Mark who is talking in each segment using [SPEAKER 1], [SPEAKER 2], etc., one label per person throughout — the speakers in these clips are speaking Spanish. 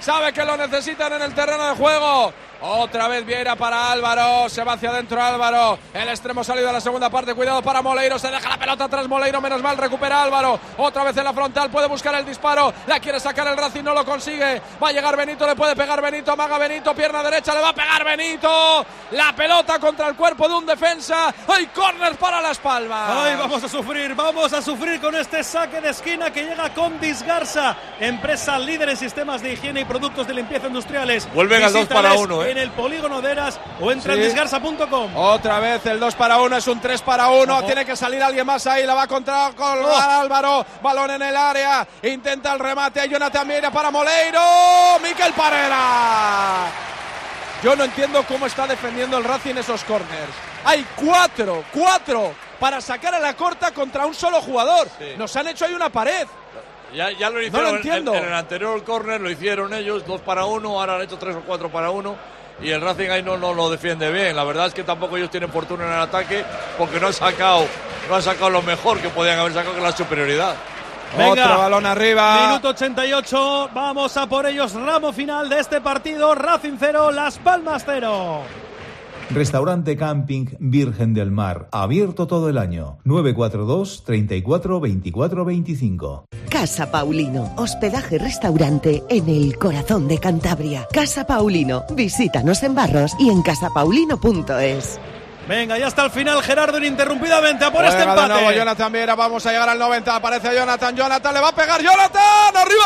[SPEAKER 1] sabe que lo necesitan en el terreno de juego. Otra vez Vieira para Álvaro, se va hacia adentro Álvaro, el extremo salido de la segunda parte, cuidado para Moleiro, se deja la pelota atrás Moleiro, menos mal, recupera Álvaro, otra vez en la frontal, puede buscar el disparo, la quiere sacar el Racing, no lo consigue, va a llegar Benito, le puede pegar Benito, amaga Benito, pierna derecha, le va a pegar Benito, la pelota contra el cuerpo de un defensa, ¡hay córner para Las Palmas!
[SPEAKER 2] ¡Ay, vamos a sufrir con este saque de esquina que llega con Disgarsa, empresa líder en sistemas de higiene y productos de limpieza industriales.
[SPEAKER 3] Vuelven al 2 para 1,
[SPEAKER 2] en el polígono de Eras o entra en disgarsa.com.
[SPEAKER 1] Otra vez el 2 para 1, es un 3 para 1. Tiene que salir alguien más ahí, la va a colgar Álvaro, balón en el área, intenta el remate a Jonathan Vieira para Moleiro, Mikel Parera. Yo no entiendo cómo está defendiendo el Racing esos córners. Hay cuatro para sacar a la corta contra un solo jugador. Sí. Nos han hecho ahí una pared.
[SPEAKER 3] Ya lo hicieron,
[SPEAKER 1] no lo entiendo.
[SPEAKER 3] En el anterior córner lo hicieron ellos, 2 para 1, ahora han hecho 3 o 4 para 1. Y el Racing ahí no lo defiende bien. La verdad es que tampoco ellos tienen fortuna en el ataque porque no han sacado lo mejor que podían haber sacado, que es la superioridad.
[SPEAKER 2] Venga,
[SPEAKER 1] otro balón arriba.
[SPEAKER 2] Minuto 88, vamos a por ellos. Ramo final de este partido. Racing 0, Las Palmas 0.
[SPEAKER 4] Restaurante Camping Virgen del Mar, abierto todo el año. 942 34 24 25.
[SPEAKER 5] Casa Paulino, hospedaje restaurante en el corazón de Cantabria. Casa Paulino, visítanos en Barros y en casapaulino.es.
[SPEAKER 2] Venga, ya está el final, Gerardo, ininterrumpidamente a por este empate.
[SPEAKER 1] De nuevo Jonathan Vieira, vamos a llegar al 90, aparece Jonathan, le va a pegar Jonathan, arriba,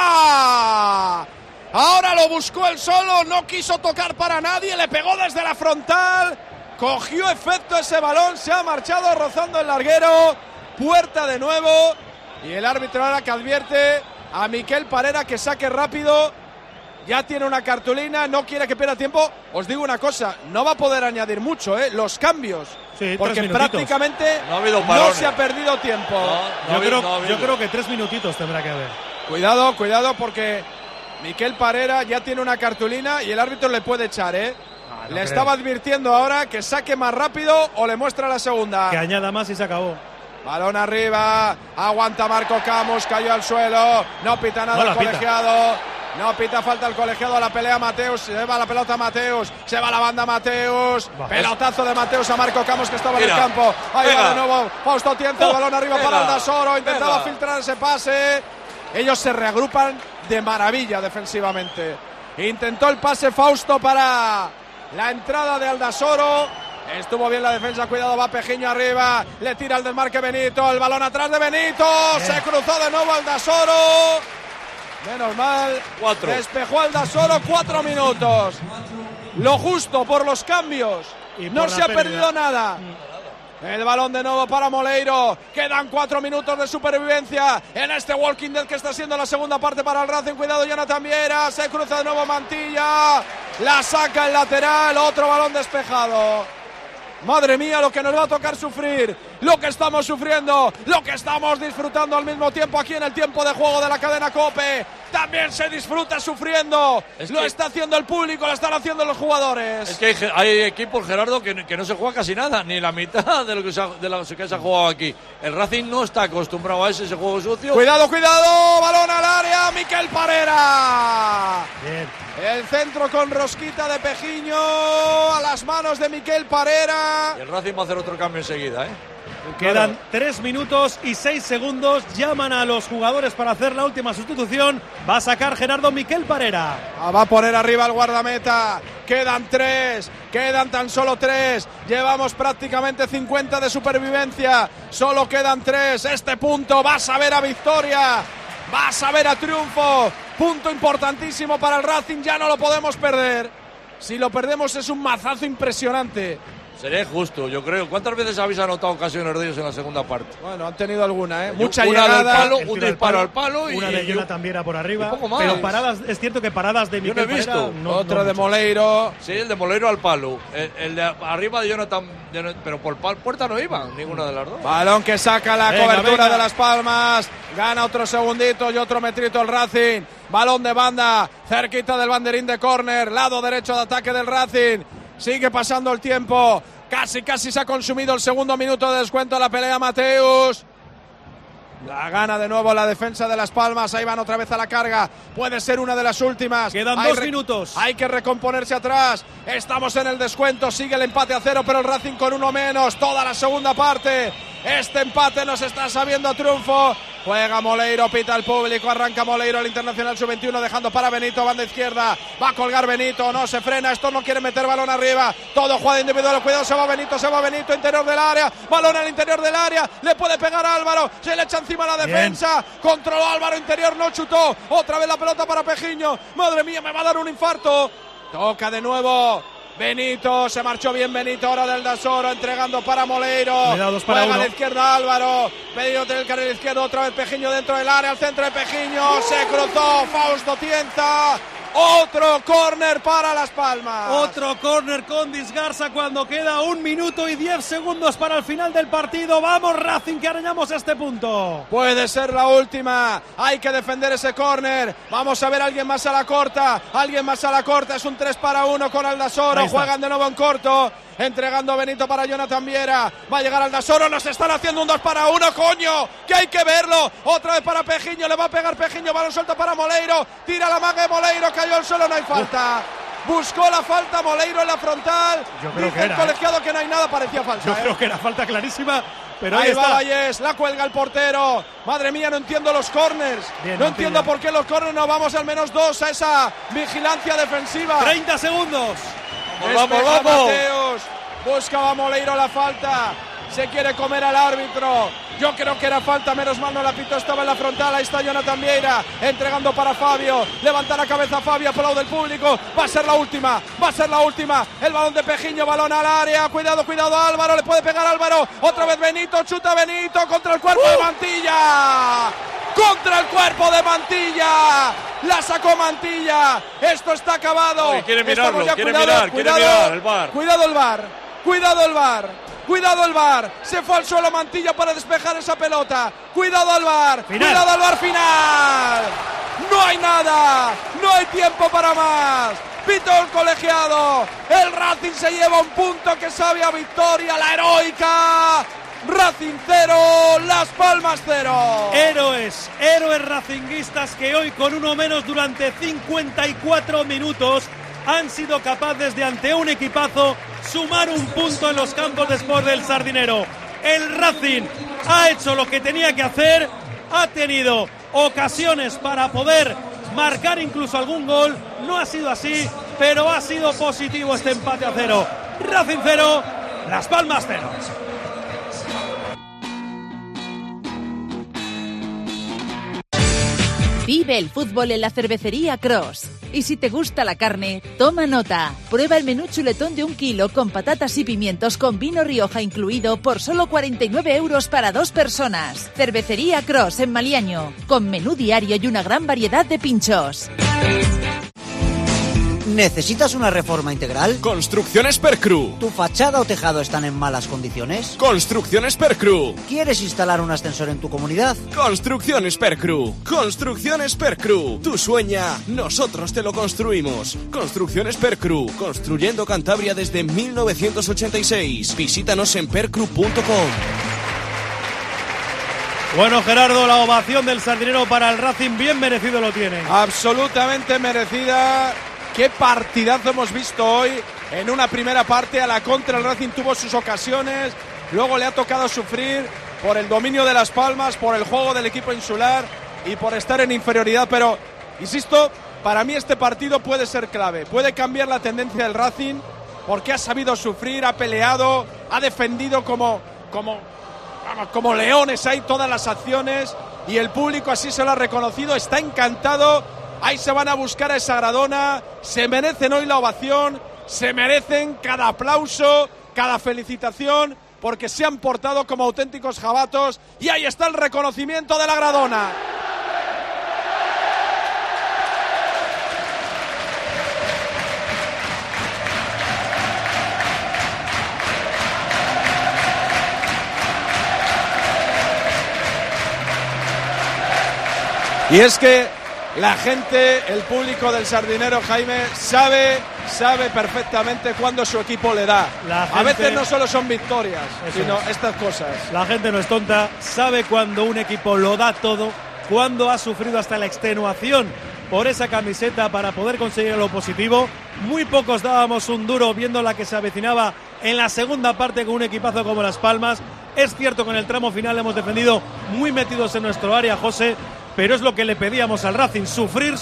[SPEAKER 1] fuera. Ahora lo buscó él solo, no quiso tocar para nadie, le pegó desde la frontal, cogió efecto ese balón, se ha marchado rozando el larguero, puerta de nuevo, y el árbitro ahora que advierte a Mikel Parera que saque rápido, ya tiene una cartulina, no quiere que pierda tiempo. Os digo una cosa, no va a poder añadir mucho, los cambios,
[SPEAKER 2] sí,
[SPEAKER 1] porque prácticamente no se ha perdido tiempo.
[SPEAKER 2] Yo creo que 3 minutitos tendrá que haber.
[SPEAKER 1] Cuidado porque Mikel Parera ya tiene una cartulina y el árbitro le puede echar,
[SPEAKER 2] no
[SPEAKER 1] le estaba advirtiendo ahora que saque más rápido o le muestra la segunda.
[SPEAKER 2] Que añada más y se acabó.
[SPEAKER 1] Balón arriba, aguanta Marco Camus, cayó al suelo, no pita nada el colegiado, no pita falta el colegiado, a la pelea Mateus, se va la pelota Mateus, se va la banda Mateus, pelotazo de Mateus a Marco Camus que estaba en el campo, ahí va de nuevo Fausto Tienzo, el balón arriba para Aldasoro, intentaba filtrar ese pase, ellos se reagrupan de maravilla defensivamente, intentó el pase Fausto para la entrada de Aldasoro. Estuvo bien la defensa, cuidado, va Pejiño arriba, le tira el desmarque Benito, el balón atrás de Benito, se cruzó de nuevo Aldasoro, menos mal,
[SPEAKER 3] 4.
[SPEAKER 1] Despejó Aldasoro, 4 minutos, lo justo por los cambios, y no se ha perdido nada. El balón de nuevo para Moleiro, quedan 4 minutos de supervivencia en este Walking Dead que está siendo la segunda parte para el Racing, cuidado Jonathan Vieira, se cruza de nuevo Mantilla, la saca el lateral, otro balón despejado. Madre mía, lo que nos va a tocar sufrir, lo que estamos sufriendo, lo que estamos disfrutando al mismo tiempo aquí en el tiempo de juego de la cadena COPE. También se disfruta sufriendo, está haciendo el público, lo están haciendo los jugadores.
[SPEAKER 3] Es que hay equipos, Gerardo, que no se juega casi nada, ni la mitad de lo que se ha jugado aquí. El Racing no está acostumbrado a ese juego sucio.
[SPEAKER 1] Cuidado, balón al área, Mikel Parera.
[SPEAKER 2] Bien.
[SPEAKER 1] El centro con rosquita de Pejiño a las manos de Mikel Parera.
[SPEAKER 3] Y el Racing va a hacer otro cambio enseguida,
[SPEAKER 2] Quedan 3 minutos y 6 segundos. Llaman a los jugadores para hacer la última sustitución. Va a sacar Gerardo Mikel Parera.
[SPEAKER 1] Va a poner arriba el guardameta. Quedan tan solo 3. Llevamos prácticamente 50 de supervivencia. Solo quedan 3. Este punto va a saber a victoria. Va a saber a triunfo. Punto importantísimo para el Racing. Ya no lo podemos perder. Si lo perdemos es un mazazo impresionante.
[SPEAKER 3] Sería justo, yo creo. ¿Cuántas veces habéis anotado ocasiones de ellos en la segunda parte?
[SPEAKER 1] Bueno, han tenido alguna,
[SPEAKER 3] Mucha llegada, un disparo al palo y
[SPEAKER 2] una de Jonathan Vieira por arriba.
[SPEAKER 3] Poco más.
[SPEAKER 2] Pero paradas, es cierto que paradas de Mikel Parera.
[SPEAKER 1] Otra de Moleiro.
[SPEAKER 3] Sí, el de Moleiro al palo. El de arriba de Jonathan, pero por puerta no iba, ninguna de las dos.
[SPEAKER 1] Balón que saca la cobertura de Las Palmas. Gana otro segundito y otro metrito el Racing. Balón de banda, cerquita del banderín de córner. Lado derecho de ataque del Racing. Sigue pasando el tiempo. Casi se ha consumido el segundo minuto de descuento de la pelea Mateus. La gana de nuevo la defensa de Las Palmas. Ahí van otra vez a la carga. Puede ser una de las últimas.
[SPEAKER 2] Quedan 2 minutos.
[SPEAKER 1] Hay que recomponerse atrás. Estamos en el descuento. Sigue el empate a 0, pero el Racing con 1 menos. Toda la segunda parte. Este empate nos está sabiendo a triunfo. Juega Moleiro, pita el público. Arranca Moleiro, el Internacional Sub-21, dejando para Benito, banda izquierda. Va a colgar Benito, no se frena. Esto no quiere meter balón arriba. Todo jugada individual. Cuidado, se va Benito, interior del área. Balón al interior del área. Le puede pegar a Álvaro. Se le echa encima la defensa. Bien. Controló Álvaro, interior, no chutó. Otra vez la pelota para Pejiño. Madre mía, me va a dar un infarto. Toca de nuevo Benito, se marchó bien Benito, ahora del Dasoro, entregando para Moleiro. Juega a la izquierda Álvaro. Pedido del carril izquierdo, otra vez Pejiño dentro del área, al centro de Pejiño. Se cruzó Fausto Tienza. Otro córner para Las Palmas.
[SPEAKER 2] Otro córner con Disgarza cuando queda 1 minuto y 10 segundos para el final del partido. Vamos Racing, que arañamos este punto.
[SPEAKER 1] Puede ser la última. Hay que defender ese córner. Vamos a ver, alguien más a la corta. Es un 3-1 con Aldasoro. Juegan de nuevo en corto. Entregando a Benito para Jonathan Viera. Va a llegar Aldasoro. Nos están haciendo un 2-1, coño. Que hay que verlo. Otra vez para Pejiño. Le va a pegar Pejiño. Balón suelto para Moleiro. Tira la maga de Moleiro. Cayó al suelo. No hay falta. Buscó la falta Moleiro en la frontal.
[SPEAKER 2] Yo creo
[SPEAKER 1] dice
[SPEAKER 2] que era,
[SPEAKER 1] el colegiado que no hay nada. Parecía falta.
[SPEAKER 2] Yo creo que era falta clarísima. Pero
[SPEAKER 1] ahí va Vallés, la cuelga el portero. Madre mía, no entiendo los corners. No entiendo por qué los corners no vamos al menos 2 a esa vigilancia defensiva.
[SPEAKER 2] 30 segundos.
[SPEAKER 3] Vamos.
[SPEAKER 1] Mateos. Buscaba a Moleiro la falta. Se quiere comer al árbitro. Yo creo que era falta, menos mal no la pitó, estaba en la frontal. Ahí está Jonathan Vieira, entregando para Fabio. Levanta la cabeza Fabio, aplaude el público. Va a ser la última. El balón de Pejiño, balón al área. Cuidado Álvaro, le puede pegar Álvaro. Otra vez Benito, chuta Benito contra el cuerpo de Mantilla. La sacó Mantilla. Esto está acabado.
[SPEAKER 3] Oye, quiere mirar el VAR.
[SPEAKER 1] Cuidado el VAR. Se fue al suelo Mantilla para despejar esa pelota. Cuidado al VAR. Final. No hay nada. No hay tiempo para más. Pitó el colegiado. El Racing se lleva un punto que sabe a victoria. La heroica. Racing 0, Las Palmas 0.
[SPEAKER 2] Héroes racinguistas que hoy con 1 menos durante 54 minutos han sido capaces de, ante un equipazo, sumar un punto en los campos de Sport del Sardinero. El Racing ha hecho lo que tenía que hacer, ha tenido ocasiones para poder marcar incluso algún gol, no ha sido así, pero ha sido positivo este empate a 0. Racing 0, Las Palmas 0.
[SPEAKER 6] Vive el fútbol en la cervecería Cross. Y si te gusta la carne, toma nota. Prueba el menú chuletón de 1 kilo con patatas y pimientos con vino Rioja incluido por solo 49 € para 2 personas. Cervecería Cross en Maliaño, con menú diario y una gran variedad de pinchos.
[SPEAKER 7] ¿Necesitas una reforma integral?
[SPEAKER 8] Construcciones Percru.
[SPEAKER 7] ¿Tu fachada o tejado están en malas condiciones?
[SPEAKER 8] Construcciones Percru.
[SPEAKER 7] ¿Quieres instalar un ascensor en tu comunidad?
[SPEAKER 8] Construcciones Percru. Construcciones Percru. Tú sueña, nosotros te lo construimos. Construcciones Percru. Construyendo Cantabria desde 1986. Visítanos en percru.com.
[SPEAKER 2] Bueno, Gerardo, la ovación del Sardinero para el Racing, bien merecido lo tiene.
[SPEAKER 1] Absolutamente merecida. Qué partidazo hemos visto hoy. En una primera parte a la contra el Racing tuvo sus ocasiones. Luego le ha tocado sufrir por el dominio de Las Palmas, por el juego del equipo insular y por estar en inferioridad. Pero, insisto, para mí este partido puede ser clave. Puede cambiar la tendencia del Racing porque ha sabido sufrir, ha peleado, ha defendido como leones ahí todas las acciones y el público así se lo ha reconocido. Está encantado. Ahí se van a buscar a esa Gradona, se merecen hoy la ovación, se merecen cada aplauso, cada felicitación, porque se han portado como auténticos jabatos y ahí está el reconocimiento de la Gradona. Y es que La gente, el público del Sardinero, Jaime, sabe perfectamente cuándo su equipo le da. A veces no solo son victorias, sino estas cosas.
[SPEAKER 2] La gente no es tonta, sabe cuando un equipo lo da todo, cuando ha sufrido hasta la extenuación por esa camiseta para poder conseguir lo positivo. Muy pocos dábamos un duro viendo la que se avecinaba en la segunda parte con un equipazo como Las Palmas. Es cierto que en el tramo final hemos defendido muy metidos en nuestro área, José, pero es lo que le pedíamos al Racing, sufrir,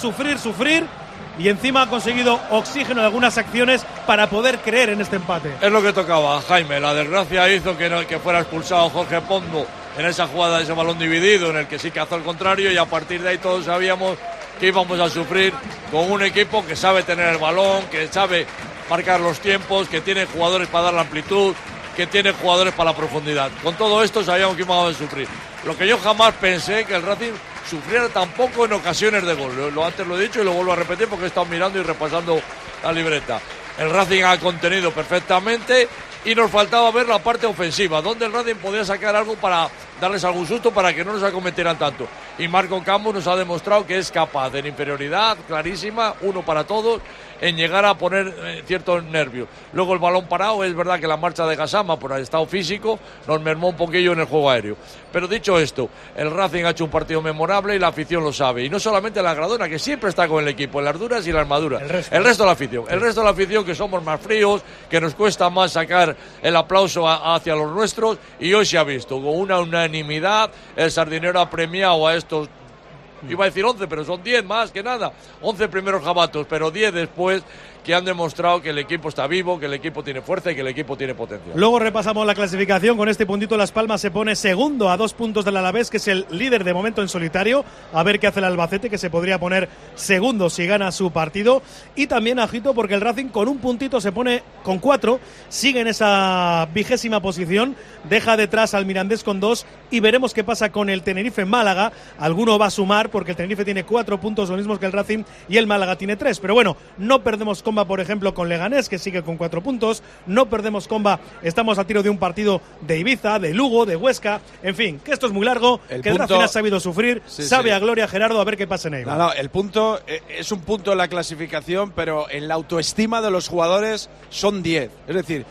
[SPEAKER 2] y encima ha conseguido oxígeno en algunas acciones para poder creer en este empate.
[SPEAKER 3] Es lo que tocaba, Jaime. La desgracia hizo que fuera expulsado Jorge Pondo en esa jugada de ese balón dividido, en el que sí que hizo al contrario, y a partir de ahí todos sabíamos que íbamos a sufrir con un equipo que sabe tener el balón, que sabe marcar los tiempos, que tiene jugadores para dar la amplitud, que tiene jugadores para la profundidad. Con todo esto sabíamos que íbamos a sufrir. Lo que yo jamás pensé que el Racing sufriera tampoco en ocasiones de gol. Antes lo he dicho y lo vuelvo a repetir porque he estado mirando y repasando la libreta. El Racing ha contenido perfectamente y nos faltaba ver la parte ofensiva, donde el Racing podía sacar algo para darles algún susto para que no nos acometieran tanto. Y Marco Campos nos ha demostrado que es capaz, en inferioridad clarísima, uno para todos, en llegar a poner ciertos nervios. Luego el balón parado, es verdad que la marcha de Gassama por el estado físico nos mermó un poquillo en el juego aéreo. Pero dicho esto, el Racing ha hecho un partido memorable y la afición lo sabe. Y no solamente la Gradona, que siempre está con el equipo, en las duras y las maduras. El resto de la afición. El resto de la afición, que somos más fríos, que nos cuesta más sacar el aplauso hacia los nuestros, y hoy se ha visto con una unanimidad. El Sardinero ha premiado a estos, iba a decir 11, pero son 10 más que nada, 11 primeros jabatos, pero 10 después, que han demostrado que el equipo está vivo, que el equipo tiene fuerza y que el equipo tiene potencial.
[SPEAKER 2] Luego repasamos la clasificación. Con este puntito Las Palmas se pone segundo a 2 puntos del Alavés, que es el líder de momento en solitario. A ver qué hace el Albacete, que se podría poner segundo si gana su partido. Y también agito porque el Racing con un puntito se pone con 4, sigue en esa 20ª posición, deja detrás al Mirandés con 2 y veremos qué pasa con el Tenerife Málaga. Alguno va a sumar porque el Tenerife tiene 4 puntos, lo mismo que el Racing, y el Málaga tiene 3. Pero bueno, no perdemos comba, por ejemplo, con Leganés, que sigue con 4 puntos. No perdemos comba, estamos a tiro de un partido de Ibiza, de Lugo, de Huesca. En fin, que esto es muy largo, que el Racing ha sabido sufrir, sabe a gloria, Gerardo, a ver qué pasa en Eibar.
[SPEAKER 1] No, el punto es un punto en la clasificación, pero en la autoestima de los jugadores son 10. Es decir,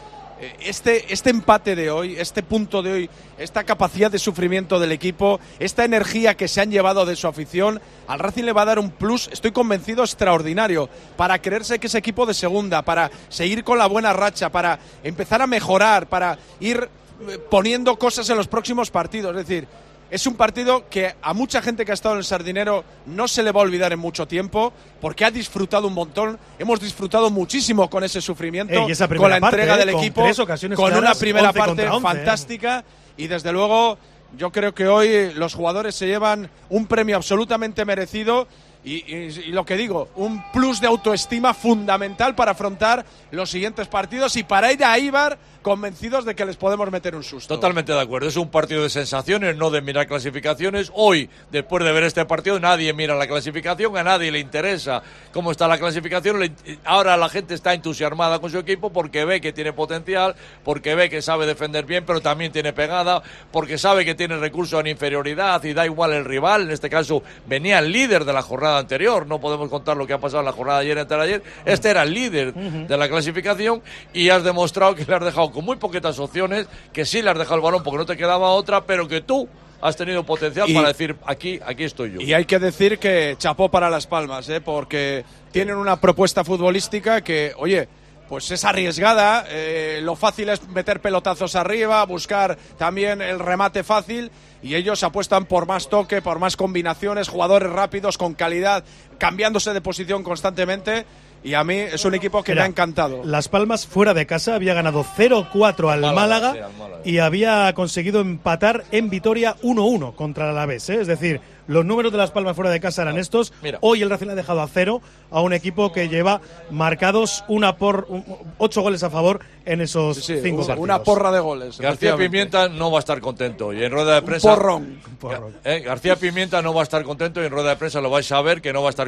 [SPEAKER 1] este empate de hoy, este punto de hoy, esta capacidad de sufrimiento del equipo, esta energía que se han llevado de su afición, al Racing le va a dar un plus, estoy convencido, extraordinario, para creerse que es equipo de segunda, para seguir con la buena racha, para empezar a mejorar, para ir poniendo cosas en los próximos partidos. Es decir, es un partido que a mucha gente que ha estado en el Sardinero no se le va a olvidar en mucho tiempo, porque ha disfrutado un montón. Hemos disfrutado muchísimo con ese sufrimiento, con la entrega del equipo, con una primera parte fantástica. Y desde luego, yo creo que hoy los jugadores se llevan un premio absolutamente merecido. Y lo que digo, un plus de autoestima fundamental para afrontar los siguientes partidos y para ir a Eibar convencidos de que les podemos meter un susto.
[SPEAKER 3] Totalmente de acuerdo, es un partido de sensaciones, no de mirar clasificaciones. Hoy, después de ver este partido, nadie mira la clasificación, a nadie le interesa cómo está la clasificación. Ahora la gente está entusiasmada con su equipo porque ve que tiene potencial, porque ve que sabe defender bien, pero también tiene pegada, porque sabe que tiene recursos en inferioridad y da igual el rival. En este caso venía el líder de la jornada anterior, no podemos contar lo que ha pasado en la jornada de ayer y anteayer. Este era el líder de la clasificación y has demostrado que le has dejado con muy poquitas opciones, que sí le has dejado el balón porque no te quedaba otra, pero que tú has tenido potencial para decir aquí estoy yo.
[SPEAKER 1] Y hay que decir que chapó para Las Palmas, porque tienen una propuesta futbolística que, oye, pues es arriesgada. Lo fácil es meter pelotazos arriba, buscar también el remate fácil, y ellos apuestan por más toque, por más combinaciones, jugadores rápidos, con calidad, cambiándose de posición constantemente. Y a mí es un equipo que me ha encantado.
[SPEAKER 2] Las Palmas fuera de casa había ganado 0-4 al Málaga, y había conseguido empatar en Vitoria 1-1 contra el Alavés, Es decir, los números de Las Palmas fuera de casa eran estos. Hoy el Racing ha dejado a 0 a un equipo que lleva marcados 8 goles a favor en esos 5 partidos.
[SPEAKER 1] Una porra de goles.
[SPEAKER 3] García Pimienta no va a estar contento y en rueda de prensa.
[SPEAKER 1] Un porrón.
[SPEAKER 3] García Pimienta no va a estar contento y en rueda de prensa lo vais a ver que no va a estar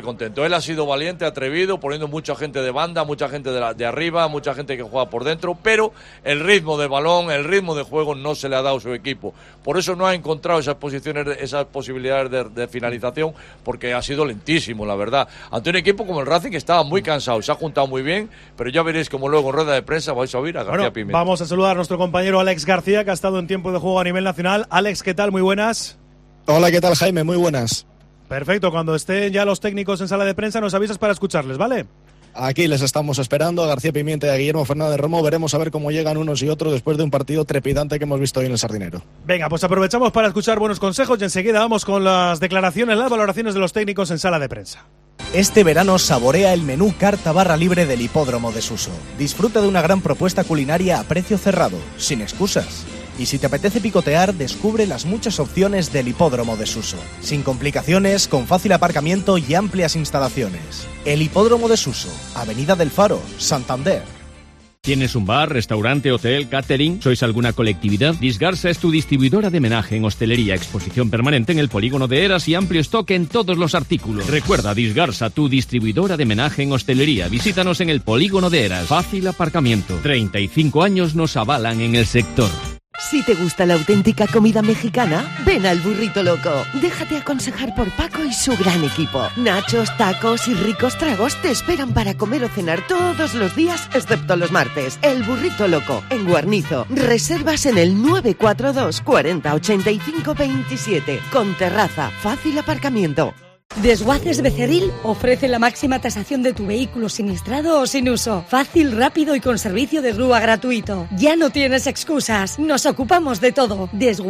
[SPEAKER 3] súper contento. Él ha sido valiente, atrevido, poniendo mucha gente de banda, mucha gente de arriba, mucha gente que juega por dentro, pero el ritmo de balón, el ritmo de juego no se le ha dado a su equipo. Por eso no ha encontrado esas posiciones, esas posibilidades de finalización, porque ha sido lentísimo, la verdad. Ante un equipo como el Racing que estaba muy cansado, se ha juntado muy bien, pero ya veréis como luego en rueda de prensa vais a oír a García Pimienta.
[SPEAKER 2] Vamos a saludar a nuestro compañero Alex García, que ha estado en tiempo de juego a nivel nacional. Alex, ¿qué tal? Muy buenas.
[SPEAKER 9] Hola, ¿qué tal, Jaime? Muy buenas.
[SPEAKER 2] Perfecto, cuando estén ya los técnicos en sala de prensa nos avisas para escucharles, ¿vale?
[SPEAKER 9] Aquí les estamos esperando a García Pimienta y a Guillermo Fernández Romo. Veremos a ver cómo llegan unos y otros después de un partido trepidante que hemos visto hoy en el Sardinero.
[SPEAKER 2] Venga, pues aprovechamos para escuchar buenos consejos y enseguida vamos con las declaraciones, las valoraciones de los técnicos en sala de prensa.
[SPEAKER 10] Este verano saborea el menú carta barra libre del Hipódromo de Suso. Disfruta de una gran propuesta culinaria a precio cerrado, sin excusas. Y si te apetece picotear, descubre las muchas opciones del Hipódromo de Suso. Sin complicaciones, con fácil aparcamiento y amplias instalaciones. El Hipódromo de Suso, Avenida del Faro, Santander.
[SPEAKER 11] ¿Tienes un bar, restaurante, hotel, catering? ¿Sois alguna colectividad? Disgarsa es tu distribuidora de menaje en hostelería, exposición permanente en el polígono de Eras y amplio stock en todos los artículos. Recuerda, Disgarsa, tu distribuidora de menaje en hostelería. Visítanos en el polígono de Eras. Fácil aparcamiento. 35 años nos avalan en el sector.
[SPEAKER 5] Si te gusta la auténtica comida mexicana, ven al Burrito Loco. Déjate aconsejar por Paco y su gran equipo. Nachos, tacos y ricos tragos te esperan para comer o cenar todos los días, excepto los martes. El Burrito Loco, en Guarnizo. Reservas en el 942 40 85 27. Con terraza, fácil aparcamiento.
[SPEAKER 12] Desguaces Becerril ofrece la máxima tasación de tu vehículo siniestrado o sin uso. Fácil, rápido y con servicio de grúa gratuito. Ya no tienes excusas. Nos ocupamos de todo.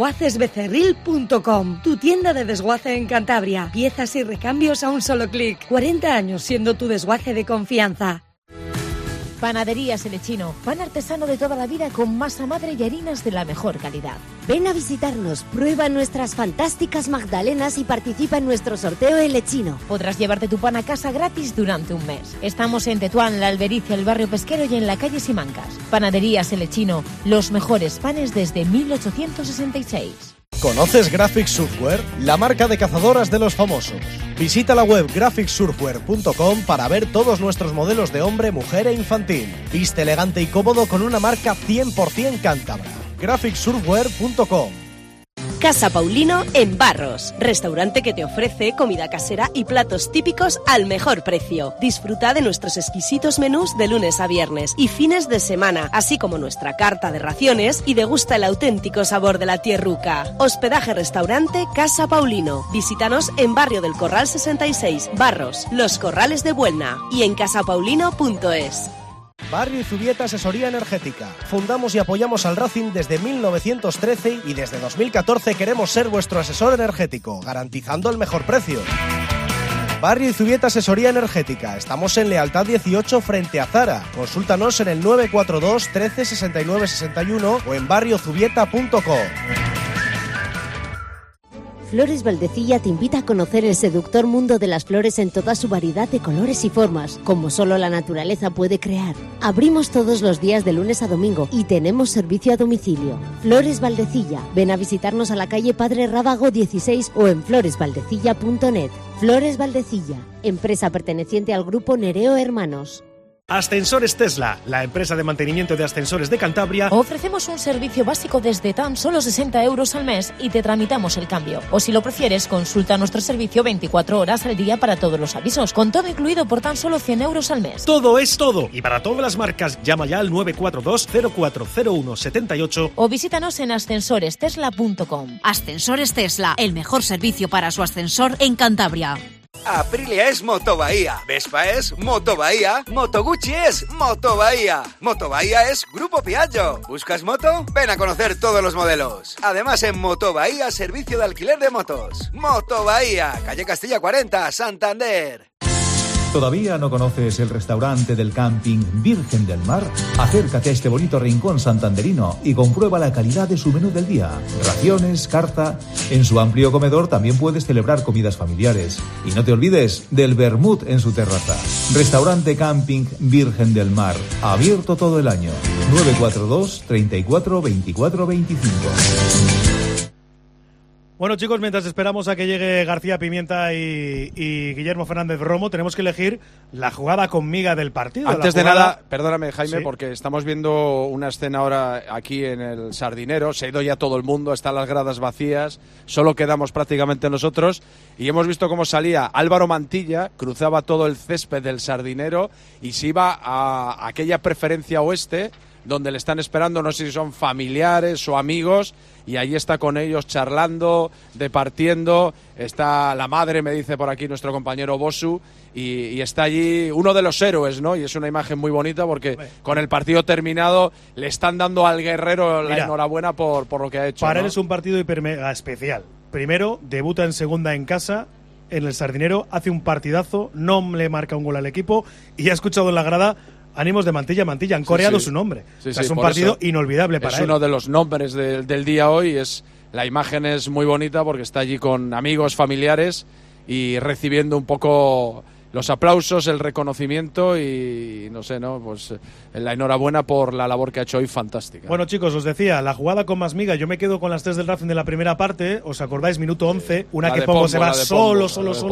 [SPEAKER 12] Desguacesbecerril.com, tu tienda de desguace en Cantabria. Piezas y recambios a un solo clic. 40 años siendo tu desguace de confianza.
[SPEAKER 13] Panaderías Elechino, pan artesano de toda la vida con masa madre y harinas de la mejor calidad.
[SPEAKER 14] Ven a visitarnos, prueba nuestras fantásticas magdalenas y participa en nuestro sorteo Elechino.
[SPEAKER 13] Podrás llevarte tu pan a casa gratis durante un mes. Estamos en Tetuán, La Albericia, el barrio pesquero y en la calle Simancas. Panaderías Elechino, los mejores panes desde 1866.
[SPEAKER 10] ¿Conoces Graphics Surfwear? La marca de cazadoras de los famosos. Visita la web graphicsurfwear.com para ver todos nuestros modelos de hombre, mujer e infantil. Viste elegante y cómodo con una marca 100% cántabra. graphicsurfwear.com.
[SPEAKER 15] Casa Paulino en Barros, restaurante que te ofrece comida casera y platos típicos al mejor precio. Disfruta de nuestros exquisitos menús de lunes a viernes y fines de semana, así como nuestra carta de raciones y degusta el auténtico sabor de la tierruca. Hospedaje restaurante Casa Paulino. Visítanos en Barrio del Corral 66, Barros, Los Corrales de Buelna y en casapaulino.es.
[SPEAKER 10] Barrio y Zubieta Asesoría Energética. Fundamos y apoyamos al Racing desde 1913 y desde 2014 queremos ser vuestro asesor energético, garantizando el mejor precio. Barrio y Zubieta Asesoría Energética. Estamos en Lealtad 18 frente a Zara. Consúltanos en el 942 13 69 61 o en barriozubieta.com.
[SPEAKER 14] Flores Valdecilla te invita a conocer el seductor mundo de las flores en toda su variedad de colores y formas, como solo la naturaleza puede crear. Abrimos todos los días de lunes a domingo y tenemos servicio a domicilio. Flores Valdecilla. Ven a visitarnos a la calle Padre Rábago 16 o en floresvaldecilla.net. Flores Valdecilla, empresa perteneciente al grupo Nereo Hermanos.
[SPEAKER 2] Ascensores Tesla, la empresa de mantenimiento de ascensores de Cantabria.
[SPEAKER 13] Ofrecemos un servicio básico desde tan solo 60 euros al mes y te tramitamos el cambio. O si lo prefieres, consulta nuestro servicio 24 horas al día para todos los avisos, con todo incluido por tan solo 100 euros al mes.
[SPEAKER 2] Todo es todo. Y para todas las marcas, llama ya al 942 0401 78
[SPEAKER 13] o visítanos en ascensorestesla.com.
[SPEAKER 16] Ascensores Tesla, el mejor servicio para su ascensor en Cantabria.
[SPEAKER 17] Aprilia es Moto Bahía, Vespa es Moto Bahía, Moto Guzzi es Moto Bahía, Moto Bahía es Grupo Piaggio. ¿Buscas moto? Ven a conocer todos los modelos. Además en Moto Bahía, servicio de alquiler de motos. Moto Bahía, calle Castilla 40, Santander.
[SPEAKER 4] ¿Todavía no conoces el restaurante del camping Virgen del Mar? Acércate a este bonito rincón santanderino y comprueba la calidad de su menú del día. Raciones, carta. En su amplio comedor también puedes celebrar comidas familiares. Y no te olvides del vermut en su terraza. Restaurante Camping Virgen del Mar. Abierto todo el año. 942 34 24 25.
[SPEAKER 2] Bueno, chicos, mientras esperamos a que llegue García Pimienta y Guillermo Fernández Romo, tenemos que elegir la jugada con miga del partido.
[SPEAKER 1] Antes de nada, perdóname, Jaime, sí, porque estamos viendo una escena ahora aquí en el Sardinero. Se ha ido ya todo el mundo, están las gradas vacías, solo quedamos prácticamente nosotros y hemos visto cómo salía Álvaro Mantilla, cruzaba todo el césped del Sardinero y se iba a aquella preferencia oeste donde le están esperando, no sé si son familiares o amigos, y ahí está con ellos charlando, departiendo. Está la madre, me dice por aquí nuestro compañero Bosu, y está allí uno de los héroes, ¿no? Y es una imagen muy bonita porque con el partido terminado le están dando al guerrero la enhorabuena por lo que ha hecho.
[SPEAKER 2] Para
[SPEAKER 1] él
[SPEAKER 2] es un partido hiper mega especial. Primero, debuta en segunda en casa, en el Sardinero, hace un partidazo, no le marca un gol al equipo y ha escuchado en la grada ánimos de Mantilla, han coreado su nombre. O sea, es un partido inolvidable para él.
[SPEAKER 1] Es uno de los nombres del día hoy. La imagen es muy bonita porque está allí con amigos, familiares y recibiendo un poco los aplausos, el reconocimiento y no sé, ¿no? Pues la enhorabuena por la labor que ha hecho hoy, fantástica.
[SPEAKER 2] Bueno, chicos, os decía, la jugada con más miga, yo me quedo con las 3 del Racing de la primera parte, ¿os acordáis? Minuto 11, una que Pombo se va solo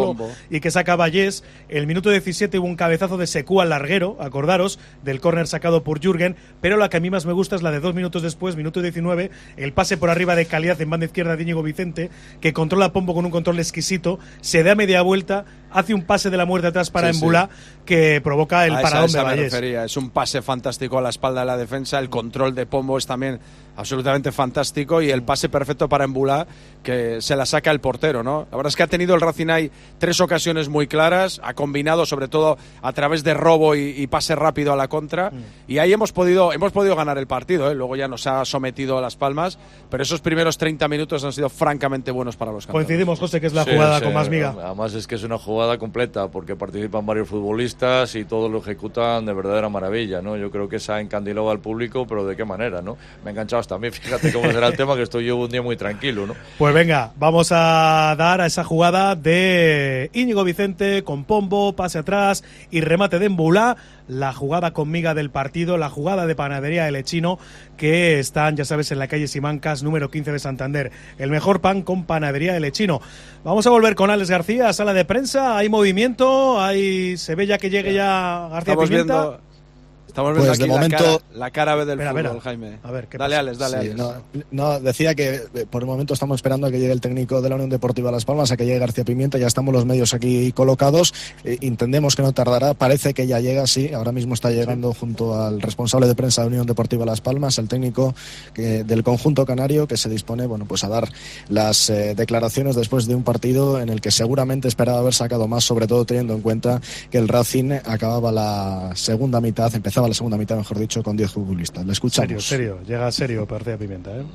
[SPEAKER 2] y que saca Vallés. El minuto 17 hubo un cabezazo de Secú al larguero, acordaros, del córner sacado por Jürgen, pero la que a mí más me gusta es la de 2 minutos después, minuto 19, el pase por arriba de calidad en banda izquierda de Íñigo Vicente, que controla a Pombo con un control exquisito, se da media vuelta, hace un pase de la muerte atrás para Embulá, que provoca el paradón de Vallés.
[SPEAKER 1] Es un pase fantástico a la espalda de la defensa, el control de Pombo es también absolutamente fantástico y el pase perfecto para Embulá, que se la saca el portero, ¿no? La verdad es que ha tenido el Racing ahí 3 ocasiones muy claras, ha combinado sobre todo a través de robo y pase rápido a la contra, y ahí hemos podido ganar el partido, ¿eh? Luego ya nos ha sometido a Las Palmas, pero esos primeros 30 minutos han sido francamente buenos para los campeones.
[SPEAKER 2] Coincidimos, José, que es la jugada con más miga.
[SPEAKER 3] Además es que es una jugada completa porque participan varios futbolistas y todos lo ejecutan de verdadera maravilla, ¿no? Yo creo que se ha encandilado al público, pero ¿de qué manera, no? Me he enganchado también, fíjate cómo será el tema, que estoy yo un día muy tranquilo, ¿no?
[SPEAKER 2] Pues venga, vamos a dar a esa jugada de Íñigo Vicente con Pombo, pase atrás y remate de Embulá, la jugada con miga del partido, la jugada de Panadería El Lechino, que están, ya sabes, en la calle Simancas, número 15 de Santander. El mejor pan con Panadería El Lechino. Vamos a volver con Alex García, sala de prensa, hay movimiento, se ve ya que llegue ya García Pimienta.
[SPEAKER 1] Estamos viendo aquí de momento, la cara del fútbol, Jaime.
[SPEAKER 2] A ver,
[SPEAKER 1] dale, Alex.
[SPEAKER 9] No, decía que por el momento estamos esperando a que llegue el técnico de la Unión Deportiva Las Palmas, a que llegue García Pimienta. Ya estamos los medios aquí colocados. Entendemos que no tardará. Parece que ya llega, sí. Ahora mismo está llegando junto al responsable de prensa de Unión Deportiva Las Palmas, el técnico del conjunto canario, que se dispone, pues a dar las declaraciones después de un partido en el que seguramente esperaba haber sacado más, sobre todo teniendo en cuenta que el Racing acababa la segunda mitad, empezaba la segunda mitad, mejor dicho, con 10 futbolistas. Le escuchamos.
[SPEAKER 2] Serio, llega serio García Pimienta, ¿eh?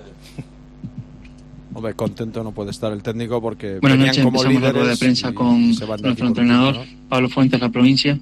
[SPEAKER 1] Hombre, contento no puede estar el técnico porque
[SPEAKER 18] buenas noches, como empezamos la rueda de prensa con nuestro entrenador, ¿no? Pablo Fuentes, la provincia.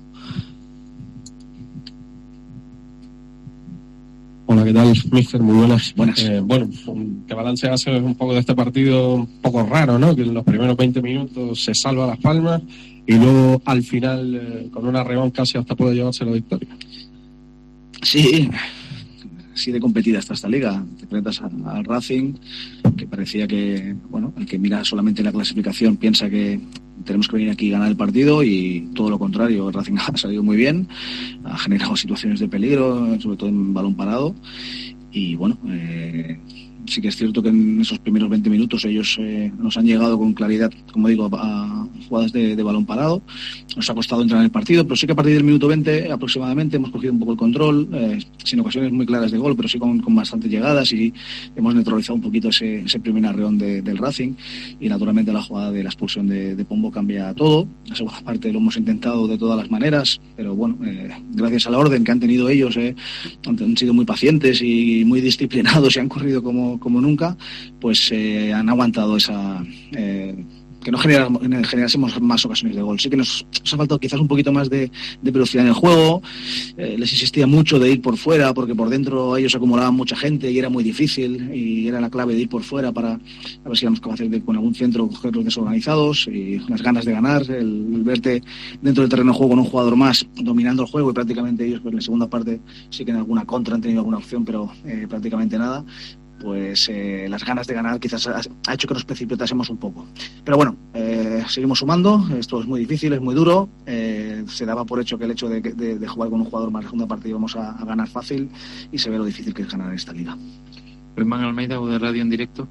[SPEAKER 19] Hola, ¿qué tal, mister? Muy buenas. ¿Qué balance hace un poco de este partido un poco raro, ¿no? Que en los primeros 20 minutos se salva Las Palmas y luego al final con un arreón casi hasta puede llevarse la victoria.
[SPEAKER 18] Sí, así de competida está esta liga. Te enfrentas al Racing, que parecía que, el que mira solamente la clasificación piensa que tenemos que venir aquí y ganar el partido, y todo lo contrario. El Racing ha salido muy bien, ha generado situaciones de peligro, sobre todo en balón parado, y sí que es cierto que en esos primeros 20 minutos ellos nos han llegado con claridad, como digo, a jugadas de balón parado. Nos ha costado entrar en el partido, pero sí que a partir del minuto 20 aproximadamente hemos cogido un poco el control, sin ocasiones muy claras de gol, pero sí con bastantes llegadas, y hemos neutralizado un poquito ese primer arreón del Racing, y naturalmente la jugada de la expulsión de Pombo cambia todo. La segunda parte lo hemos intentado de todas las maneras, pero gracias a la orden que han tenido ellos, han sido muy pacientes y muy disciplinados y han corrido como nunca, pues han aguantado esa que no generásemos más ocasiones de gol. Sí que nos ha faltado quizás un poquito más de velocidad en el juego. Les insistía mucho de ir por fuera, porque por dentro ellos acumulaban mucha gente y era muy difícil, y era la clave de ir por fuera para a ver si éramos capaces de con algún centro cogerlos desorganizados, y las ganas de ganar, el verte dentro del terreno de juego con un jugador más dominando el juego, y prácticamente ellos en la segunda parte sí que en alguna contra han tenido alguna opción, pero prácticamente nada. pues las ganas de ganar quizás ha hecho que nos precipitásemos un poco. Pero bueno, seguimos sumando, esto es muy difícil, es muy duro, se daba por hecho que el hecho de jugar con un jugador más de segunda parte íbamos a ganar fácil y se ve lo difícil que es ganar esta liga.
[SPEAKER 20] Germán Almeida, de Radio en Directo.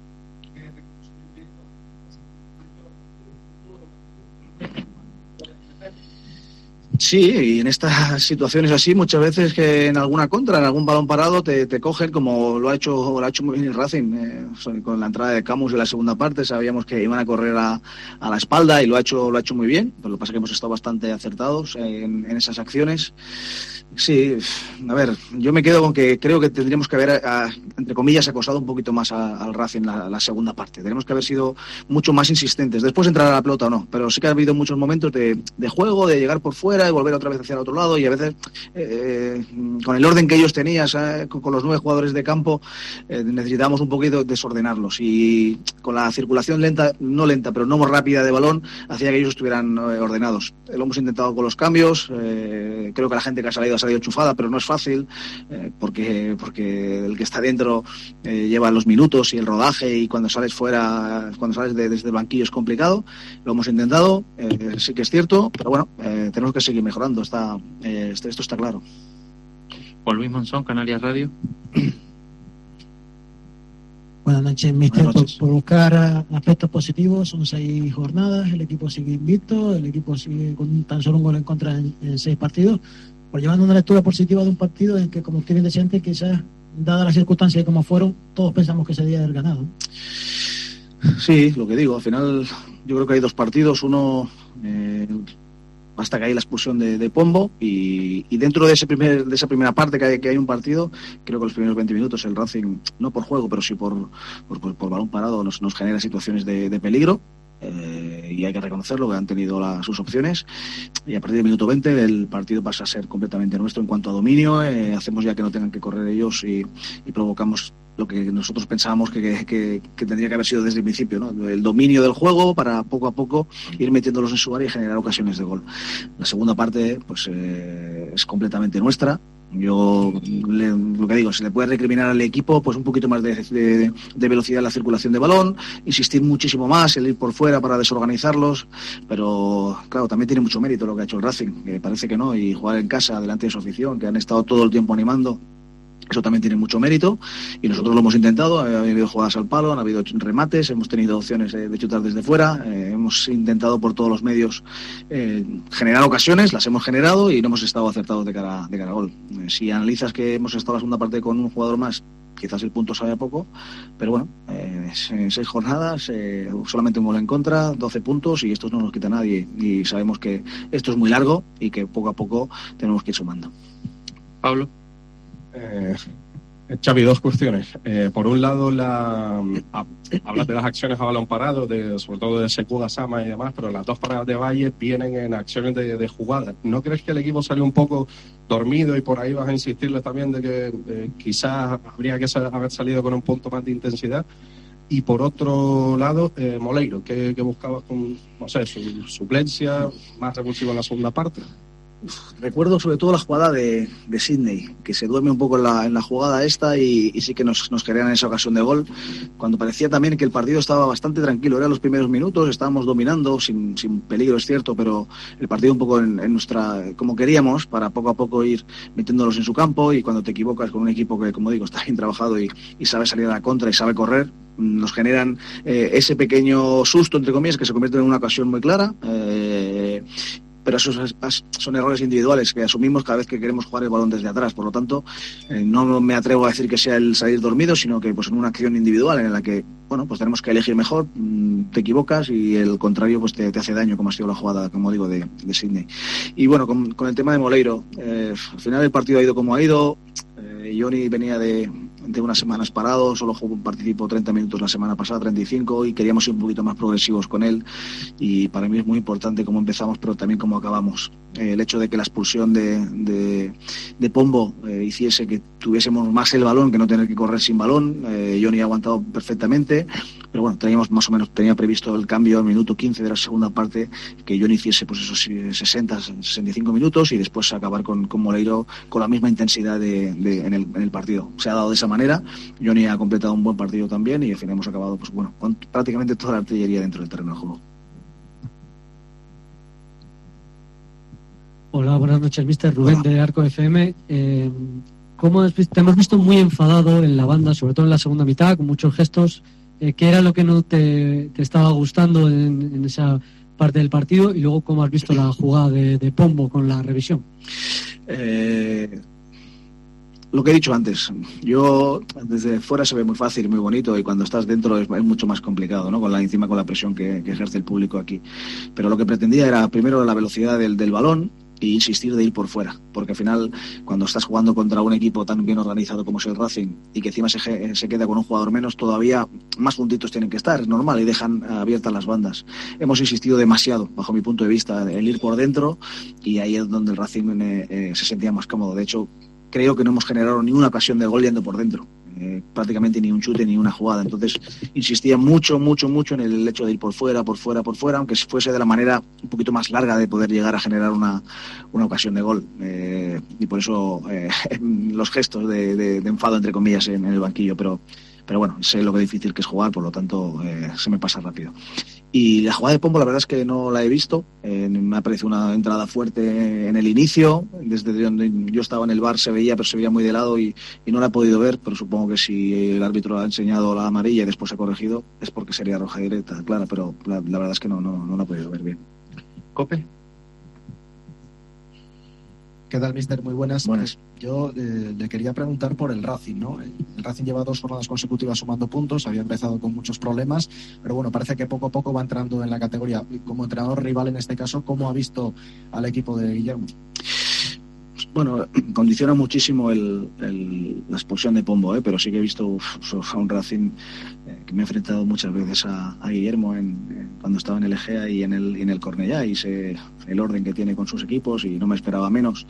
[SPEAKER 18] Sí, y en estas situaciones así, muchas veces que en alguna contra, en algún balón parado, te cogen, como lo ha hecho muy bien el Racing, con la entrada de Camus en la segunda parte, sabíamos que iban a correr a la espalda y lo ha hecho muy bien, pero lo que pasa es que hemos estado bastante acertados en esas acciones. Sí, a ver, yo me quedo con que creo que tendríamos que haber, entre comillas, acosado un poquito más al Racing la segunda parte. Tenemos que haber sido mucho más insistentes. Después entrar a la pelota o no, pero sí que ha habido muchos momentos de juego, de llegar por fuera y volver otra vez hacia el otro lado, y a veces con el orden que ellos tenían, con los 9 jugadores de campo, necesitábamos un poquito desordenarlos, y con la circulación no lenta, pero no muy rápida de balón, hacía que ellos estuvieran ordenados. Lo hemos intentado con los cambios, creo que la gente que ha salido enchufada, pero no es fácil, porque el que está dentro lleva los minutos y el rodaje, y cuando sales fuera, desde el banquillo es complicado. Lo hemos intentado, sí que es cierto, pero bueno, tenemos que seguir mejorando, esto está claro.
[SPEAKER 20] Juan Luis Monzón, Canarias Radio.
[SPEAKER 21] Buenas noches, mister. Por buscar aspectos positivos, son 6 jornadas, el equipo sigue invicto, el equipo sigue con tan solo un gol en contra en 6 partidos, por llevando una lectura positiva de un partido en que, como usted bien decía antes, quizás, dadas las circunstancias y como fueron, todos pensamos que se debía haber ganado.
[SPEAKER 18] Sí, lo que digo, al final yo creo que hay 2 partidos, uno hasta que hay la expulsión de Pombo, y dentro de esa primera parte que hay un partido, creo que los primeros 20 minutos el Racing, no por juego, pero sí por balón parado, nos genera situaciones de peligro. Y hay que reconocerlo, que han tenido sus opciones, y a partir del minuto 20 el partido pasa a ser completamente nuestro en cuanto a dominio. Hacemos ya que no tengan que correr ellos, y provocamos lo que nosotros pensábamos que tendría que haber sido desde el principio, ¿no? El dominio del juego para poco a poco ir metiéndolos en su área y generar ocasiones de gol. La segunda parte pues es completamente nuestra. Yo lo que digo, se le puede recriminar al equipo pues un poquito más de velocidad en la circulación de balón, insistir muchísimo más, el ir por fuera para desorganizarlos, pero claro, también tiene mucho mérito lo que ha hecho el Racing, que parece que no, y jugar en casa delante de su afición, que han estado todo el tiempo animando. Eso también tiene mucho mérito, y nosotros lo hemos intentado. Ha habido jugadas al palo, han habido remates, hemos tenido opciones de chutar desde fuera, hemos intentado por todos los medios generar ocasiones, las hemos generado y no hemos estado acertados de cara a gol. Si analizas que hemos estado la segunda parte con un jugador más, quizás el punto sabe a poco, pero bueno, en 6 jornadas, solamente un gol en contra, 12 puntos, y esto no nos quita a nadie, y sabemos que esto es muy largo y que poco a poco tenemos que ir sumando.
[SPEAKER 20] Pablo.
[SPEAKER 19] Xavi, 2 cuestiones. Por un lado, hablas de las acciones a balón parado, sobre todo de Sekou Gassama y demás, pero las 2 paradas de Valle vienen en acciones de jugada. ¿No crees que el equipo salió un poco dormido, y por ahí vas a insistirles también de que quizás habría que haber salido con un punto más de intensidad? Y por otro lado, Moleiro, que buscabas con, no sé, su suplencia, más revulsivo en la segunda parte.
[SPEAKER 18] Recuerdo sobre todo la jugada de Sidney, que se duerme un poco en la jugada esta, y sí que nos crean esa ocasión de gol, cuando parecía también que el partido estaba bastante tranquilo. Eran los primeros minutos, estábamos dominando sin peligro, es cierto, pero el partido un poco en nuestra, como queríamos, para poco a poco ir metiéndolos en su campo. Y cuando te equivocas con un equipo que, como digo, está bien trabajado y sabe salir a la contra y sabe correr, nos generan ese pequeño susto, entre comillas, que se convierte en una ocasión muy clara. Pero esos son errores individuales que asumimos cada vez que queremos jugar el balón desde atrás. Por lo tanto, no me atrevo a decir que sea el salir dormido, sino que pues en una acción individual en la que, bueno, pues tenemos que elegir mejor, te equivocas y el contrario pues te hace daño, como ha sido la jugada, como digo, de Sidney. Y bueno, con el tema de Moleiro, al final el partido ha ido como ha ido. Johnny venía de unas semanas parado, solo participó 30 minutos la semana pasada, 35, y queríamos ir un poquito más progresivos con él, y para mí es muy importante cómo empezamos, pero también cómo acabamos. El hecho de que la expulsión de Pombo hiciese que tuviésemos más el balón, que no tener que correr sin balón. Johnny ha aguantado perfectamente, pero bueno, tenía previsto el cambio al minuto 15 de la segunda parte, que Johnny hiciese pues esos 60-65 minutos y después acabar con Moleiro con la misma intensidad en el partido. Se ha dado de esa manera. Johnny ha completado un buen partido también y al final hemos acabado pues bueno, con prácticamente toda la artillería dentro del terreno de juego.
[SPEAKER 6] Hola, buenas noches, mister. Rubén de Arco FM. Te hemos visto muy enfadado en la banda, sobre todo en la segunda mitad, con muchos gestos. ¿Qué era lo que no te estaba gustando en esa parte del partido? Y luego, ¿cómo has visto la jugada de Pombo con la revisión?
[SPEAKER 18] Lo que he dicho antes, yo desde fuera se ve muy fácil, muy bonito, y cuando estás dentro es mucho más complicado, ¿no? Con la presión que ejerce el público aquí. Pero lo que pretendía era primero la velocidad del balón e insistir de ir por fuera, porque al final cuando estás jugando contra un equipo tan bien organizado como es el Racing y que encima se queda con un jugador menos, todavía más juntitos tienen que estar, es normal, y dejan abiertas las bandas. Hemos insistido demasiado, bajo mi punto de vista, en ir por dentro, y ahí es donde el Racing se sentía más cómodo. De hecho, creo que no hemos generado ni una ocasión de gol yendo por dentro, prácticamente ni un chute ni una jugada. Entonces insistía mucho en el hecho de ir por fuera, aunque fuese de la manera un poquito más larga de poder llegar a generar una ocasión de gol, y por eso los gestos de enfado entre comillas en el banquillo, pero bueno, sé lo que difícil que es jugar, por lo tanto se me pasa rápido. Y la jugada de Pombo la verdad es que no la he visto, me ha parecido una entrada fuerte en el inicio, desde donde yo estaba en el bar se veía, pero se veía muy de lado y no la he podido ver, pero supongo que si el árbitro ha enseñado la amarilla y después ha corregido es porque sería roja directa, clara, pero la verdad es que no la he podido ver bien.
[SPEAKER 20] Cope.
[SPEAKER 9] ¿Qué tal, mister? Muy buenas.
[SPEAKER 18] Buenas.
[SPEAKER 9] Yo le quería preguntar por el Racing, ¿no? El Racing lleva 2 jornadas consecutivas sumando puntos, había empezado con muchos problemas, pero bueno, parece que poco a poco va entrando en la categoría. Como entrenador rival en este caso, ¿cómo ha visto al equipo de Guillermo?
[SPEAKER 18] Bueno, condiciona muchísimo la expulsión de Pombo, pero sí que he visto a un Racing que me he enfrentado muchas veces a Guillermo cuando estaba en el Egea y en el Cornellá, y sé el orden que tiene con sus equipos y no me esperaba menos.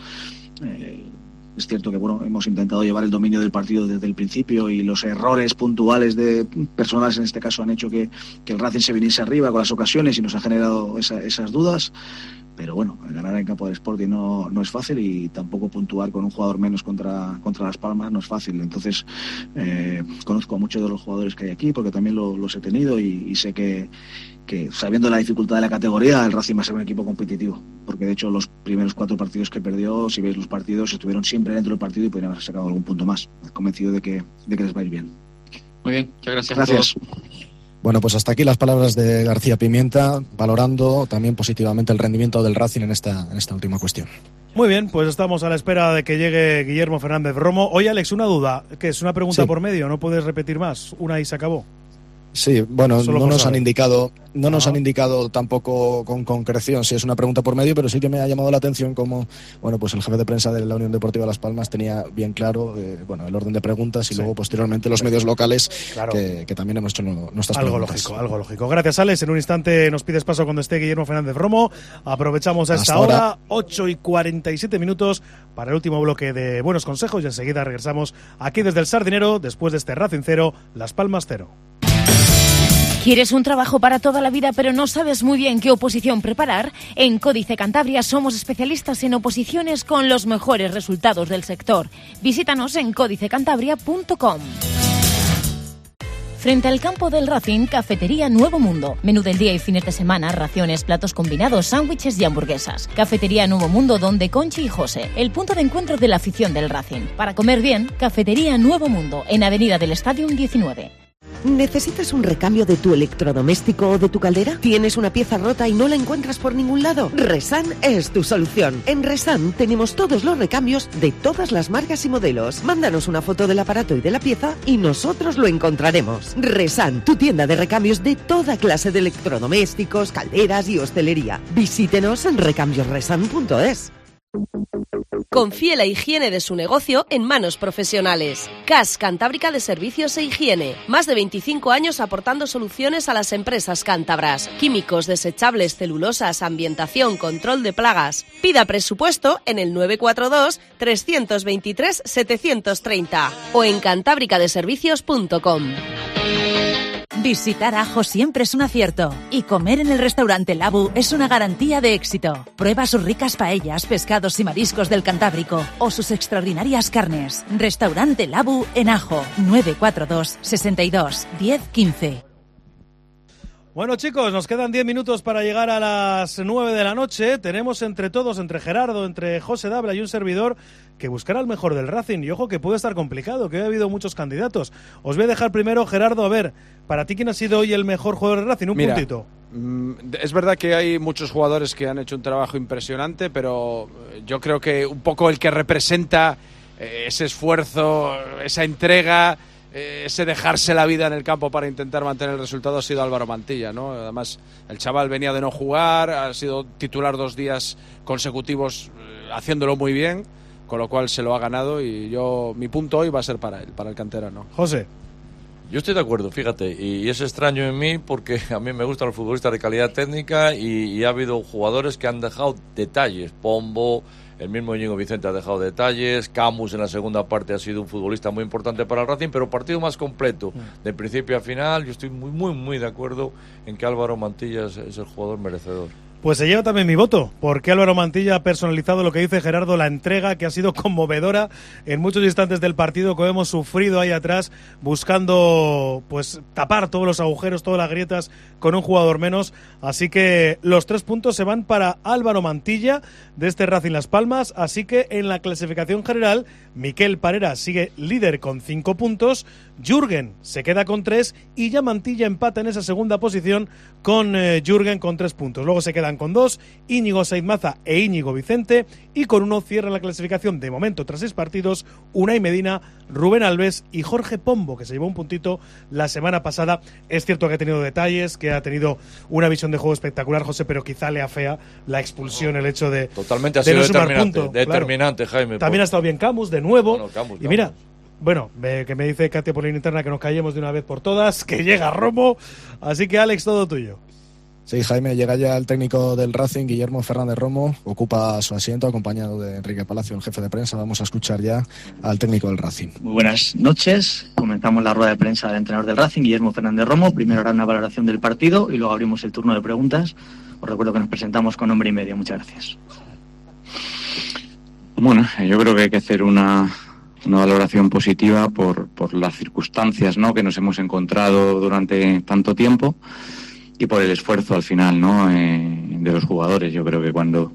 [SPEAKER 18] Es cierto que bueno, hemos intentado llevar el dominio del partido desde el principio y los errores puntuales de personales en este caso han hecho que el Racing se viniese arriba con las ocasiones y nos ha generado esas dudas. Pero bueno, ganar en campo del Sporting no es fácil, y tampoco puntuar con un jugador menos contra Las Palmas no es fácil. Entonces conozco a muchos de los jugadores que hay aquí porque también los he tenido, y sé que sabiendo la dificultad de la categoría, el Racing va a ser un equipo competitivo, porque de hecho los primeros 4 partidos que perdió, si veis los partidos, estuvieron siempre dentro del partido y podrían haber sacado algún punto más. Convencido de que les va a ir bien.
[SPEAKER 20] Muy bien, muchas gracias.
[SPEAKER 18] Gracias.
[SPEAKER 9] Bueno, pues hasta aquí las palabras de García Pimienta, valorando también positivamente el rendimiento del Racing en esta última cuestión.
[SPEAKER 2] Muy bien, pues estamos a la espera de que llegue Guillermo Fernández Romo. Oye, Alex, una duda, que es una pregunta
[SPEAKER 9] sí.
[SPEAKER 2] Por medio, ¿no puedes repetir más? Una y se acabó.
[SPEAKER 9] Sí, bueno,
[SPEAKER 2] Solo
[SPEAKER 9] no nos
[SPEAKER 2] saber.
[SPEAKER 9] han indicado tampoco con concreción si es una pregunta por medio, pero sí que me ha llamado la atención como, bueno, pues el jefe de prensa de la Unión Deportiva Las Palmas tenía bien claro, el orden de preguntas y luego posteriormente los medios locales, claro, que también hemos hecho nuestras preguntas.
[SPEAKER 2] Algo lógico. Gracias, Alex. En un instante nos pides paso cuando esté Guillermo Fernández Romo. Aprovechamos a esta hora, 8:47 para el último bloque de Buenos Consejos, y enseguida regresamos aquí desde el Sardinero, después de este Racing 0, Las Palmas 0.
[SPEAKER 13] ¿Quieres un trabajo para toda la vida pero no sabes muy bien qué oposición preparar? En Códice Cantabria somos especialistas en oposiciones con los mejores resultados del sector. Visítanos en códicecantabria.com. Frente al campo del Racing, Cafetería Nuevo Mundo. Menú del día y fines de semana, raciones, platos combinados, sándwiches y hamburguesas. Cafetería Nuevo Mundo, donde Conchi y José, el punto de encuentro de la afición del Racing. Para comer bien, Cafetería Nuevo Mundo, en Avenida del Stadium 19.
[SPEAKER 5] ¿Necesitas un recambio de tu electrodoméstico o de tu caldera? ¿Tienes una pieza rota y no la encuentras por ningún lado? Resan es tu solución. En Resan tenemos todos los recambios de todas las marcas y modelos. Mándanos una foto del aparato y de la pieza y nosotros lo encontraremos. Resan, tu tienda de recambios de toda clase de electrodomésticos, calderas y hostelería. Visítenos en recambiosresan.es.
[SPEAKER 15] Confíe la higiene de su negocio en manos profesionales. CAS Cantábrica de Servicios e Higiene. Más de 25 años aportando soluciones a las empresas cántabras. Químicos, desechables, celulosas, ambientación, control de plagas. Pida presupuesto en el 942-323-730 o en cantábricadeservicios.com.
[SPEAKER 16] Visitar Ajo siempre es un acierto y comer en el restaurante Labu es una garantía de éxito. Prueba sus ricas paellas, pescados y mariscos del Cantábrico o sus extraordinarias carnes. Restaurante Labu en Ajo, 942 62 10 15.
[SPEAKER 2] Bueno, chicos, nos quedan 10 minutos para llegar a las 9 de la noche. Tenemos entre todos, entre Gerardo, entre José Dabla y un servidor, que buscar al mejor del Racing. Y ojo que puede estar complicado, que ha habido muchos candidatos. Os voy a dejar primero, Gerardo, a ver, para ti, ¿quién ha sido hoy el mejor jugador del Racing? Un puntito.
[SPEAKER 1] Es verdad que hay muchos jugadores que han hecho un trabajo impresionante, pero yo creo que un poco el que representa ese esfuerzo, esa entrega, ese dejarse la vida en el campo para intentar mantener el resultado ha sido Álvaro Mantilla, ¿no? Además, el chaval venía de no jugar, ha sido titular 2 días consecutivos haciéndolo muy bien, con lo cual se lo ha ganado y mi punto hoy va a ser para él, para el canterano.
[SPEAKER 2] José.
[SPEAKER 3] Yo estoy de acuerdo, fíjate, y es extraño en mí porque a mí me gustan los futbolistas de calidad técnica y ha habido jugadores que han dejado detalles. Pombo, el mismo Íñigo Vicente ha dejado detalles, Camus en la segunda parte ha sido un futbolista muy importante para el Racing, pero partido más completo, de principio a final. Yo estoy muy de acuerdo en que Álvaro Mantilla es el jugador merecedor.
[SPEAKER 2] Pues se lleva también mi voto, porque Álvaro Mantilla ha personalizado lo que dice Gerardo, la entrega que ha sido conmovedora en muchos instantes del partido, que hemos sufrido ahí atrás, buscando pues tapar todos los agujeros, todas las grietas con un jugador menos. Así que los 3 puntos se van para Álvaro Mantilla de este Racing Las Palmas. Así que en la clasificación general, Miquel Parera sigue líder con 5 puntos, Jürgen se queda con 3 y ya Mantilla empata en esa segunda posición con Jürgen con 3 puntos. Luego se quedan con 2 Íñigo Saizmaza e Íñigo Vicente, y con 1 cierra la clasificación de momento tras 6 partidos Unai Medina, Rubén Alves y Jorge Pombo, que se llevó un puntito la semana pasada. Es cierto que ha tenido detalles, que ha tenido una visión de juego espectacular, José, pero quizá le afea la expulsión, el hecho de
[SPEAKER 3] totalmente ha
[SPEAKER 2] de
[SPEAKER 3] sido
[SPEAKER 2] no sumar
[SPEAKER 3] determinante,
[SPEAKER 2] punto.
[SPEAKER 3] Determinante,
[SPEAKER 2] Claro.
[SPEAKER 3] Jaime.
[SPEAKER 2] También ha estado bien Camus de nuevo.
[SPEAKER 3] Bueno, Camus,
[SPEAKER 2] y mira, bueno, que me dice Katia por la interna que nos callemos de una vez por todas, que llega Romo. Así que, Alex, todo tuyo.
[SPEAKER 9] Sí, Jaime, llega ya el técnico del Racing, Guillermo Fernández Romo, ocupa su asiento acompañado de Enrique Palacio, el jefe de prensa. Vamos a escuchar ya al técnico del Racing.
[SPEAKER 7] Muy buenas noches, comenzamos la rueda de prensa del entrenador del Racing, Guillermo Fernández Romo. Primero hará una valoración del partido y luego abrimos el turno de preguntas. Os recuerdo que nos presentamos con nombre y medio. Muchas gracias.
[SPEAKER 22] Bueno, yo creo que hay que hacer una valoración positiva por las circunstancias, ¿no?, que nos hemos encontrado durante tanto tiempo y por el esfuerzo al final, ¿no?, de los jugadores. Yo creo que cuando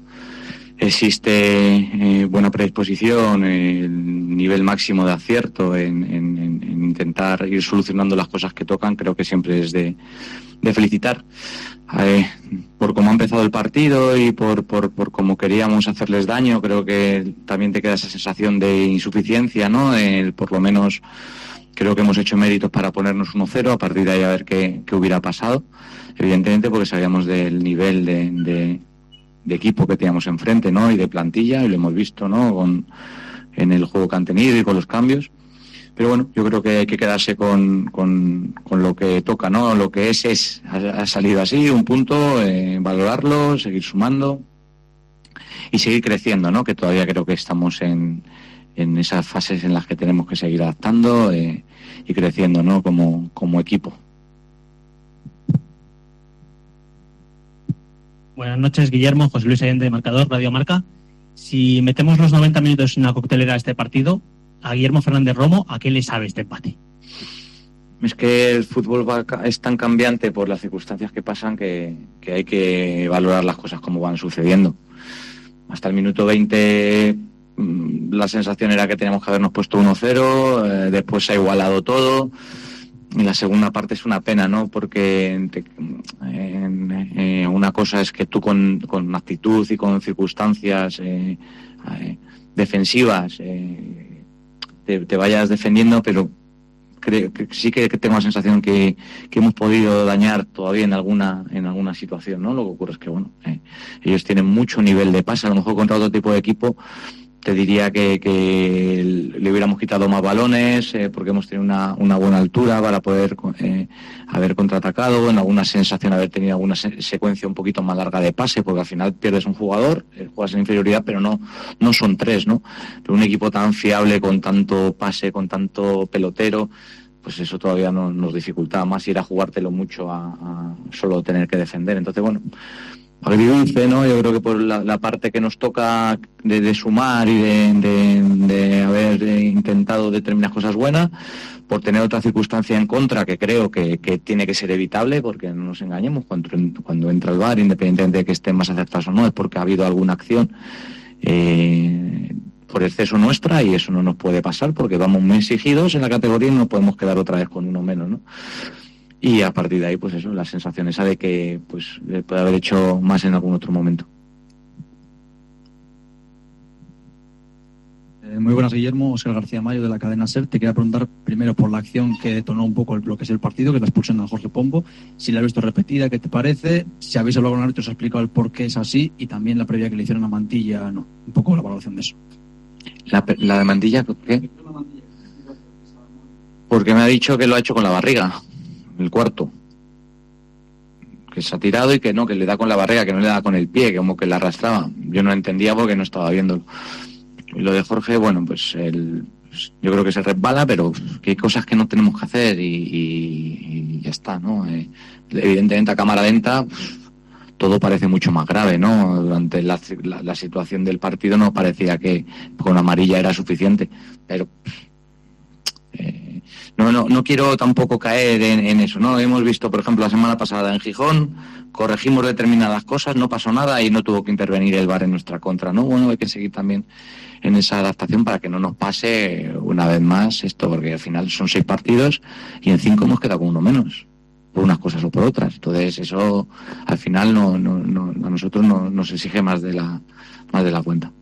[SPEAKER 22] existe buena predisposición, el nivel máximo de acierto en intentar ir solucionando las cosas que tocan, creo que siempre es de felicitar. Por cómo ha empezado el partido y por cómo queríamos hacerles daño, creo que también te queda esa sensación de insuficiencia, ¿no? Por lo menos creo que hemos hecho méritos para ponernos 1-0, a partir de ahí a ver qué hubiera pasado, evidentemente porque sabíamos del nivel de equipo que teníamos enfrente, ¿no?, y de plantilla, y lo hemos visto, ¿no?, en el juego que han tenido y con los cambios. Pero bueno, yo creo que hay que quedarse con lo que toca, ¿no? Lo que ha salido así, un punto, valorarlo, seguir sumando y seguir creciendo, ¿no? Que todavía creo que estamos en esas fases en las que tenemos que seguir adaptando y creciendo, ¿no?, como equipo.
[SPEAKER 23] Buenas noches, Guillermo. José Luis Allende de Marcador, Radio Marca. Si metemos los 90 minutos en una coctelera a este partido, a Guillermo Fernández Romo, ¿a qué le sabe este empate?
[SPEAKER 22] Es que el fútbol es tan cambiante por las circunstancias que pasan que hay que valorar las cosas como van sucediendo. Hasta el minuto 20 la sensación era que teníamos que habernos puesto 1-0, después se ha igualado todo. En la segunda parte es una pena, ¿no? Porque una cosa es que tú con actitud y con circunstancias defensivas te vayas defendiendo, pero creo que sí que tengo la sensación que hemos podido dañar todavía en alguna situación, ¿no? Lo que ocurre es que, bueno, ellos tienen mucho nivel de pase. A lo mejor contra otro tipo de equipo te diría que le hubiéramos quitado más balones, porque hemos tenido una buena altura para poder haber contraatacado, en alguna sensación haber tenido alguna secuencia un poquito más larga de pase, porque al final pierdes un jugador, juegas en inferioridad, pero no son tres, ¿no? Pero un equipo tan fiable, con tanto pase, con tanto pelotero, pues eso todavía nos dificultaba más ir a jugártelo mucho a solo tener que defender. Entonces, bueno, agridulce, ¿no? Yo creo que por la parte que nos toca de sumar y de haber intentado determinadas cosas buenas, por tener otra circunstancia en contra que creo que tiene que ser evitable, porque no nos engañemos, cuando entra el VAR, independientemente de que estén más acertados o no, es porque ha habido alguna acción por exceso nuestra, y eso no nos puede pasar porque vamos muy exigidos en la categoría y no podemos quedar otra vez con uno menos, ¿no? Y a partir de ahí, pues eso, la sensación esa de que pues puede haber hecho más en algún otro momento.
[SPEAKER 8] Muy buenas, Guillermo. Óscar García Mayo, de la cadena SER. Te quería preguntar primero por la acción que detonó un poco lo que es el partido, que es la expulsión de Jorge Pombo. Si la has visto repetida, ¿qué te parece? Si habéis hablado con el árbitro, os ha explicado el por qué es así, y también la previa que le hicieron a Mantilla, no. Un poco la valoración de eso.
[SPEAKER 22] ¿La de Mantilla qué? Porque me ha dicho que lo ha hecho con la barriga, el cuarto. Que se ha tirado y que no, que le da con la barriga, que no le da con el pie, que como que la arrastraba. Yo no entendía porque no estaba viéndolo. Y lo de Jorge, bueno, pues yo creo que se resbala, pero que hay cosas que no tenemos que hacer y ya está, ¿no? Evidentemente a cámara lenta todo parece mucho más grave, ¿no? Durante la situación del partido no parecía que con amarilla era suficiente, pero no quiero tampoco caer en eso, ¿no? Hemos visto, por ejemplo, la semana pasada en Gijón, corregimos determinadas cosas, no pasó nada y no tuvo que intervenir el VAR en nuestra contra, ¿no? Bueno, hay que seguir también en esa adaptación para que no nos pase una vez más esto, porque al final son 6 partidos y en 5 hemos quedado con uno menos, por unas cosas o por otras. Entonces eso al final a nosotros nos exige más de la cuenta.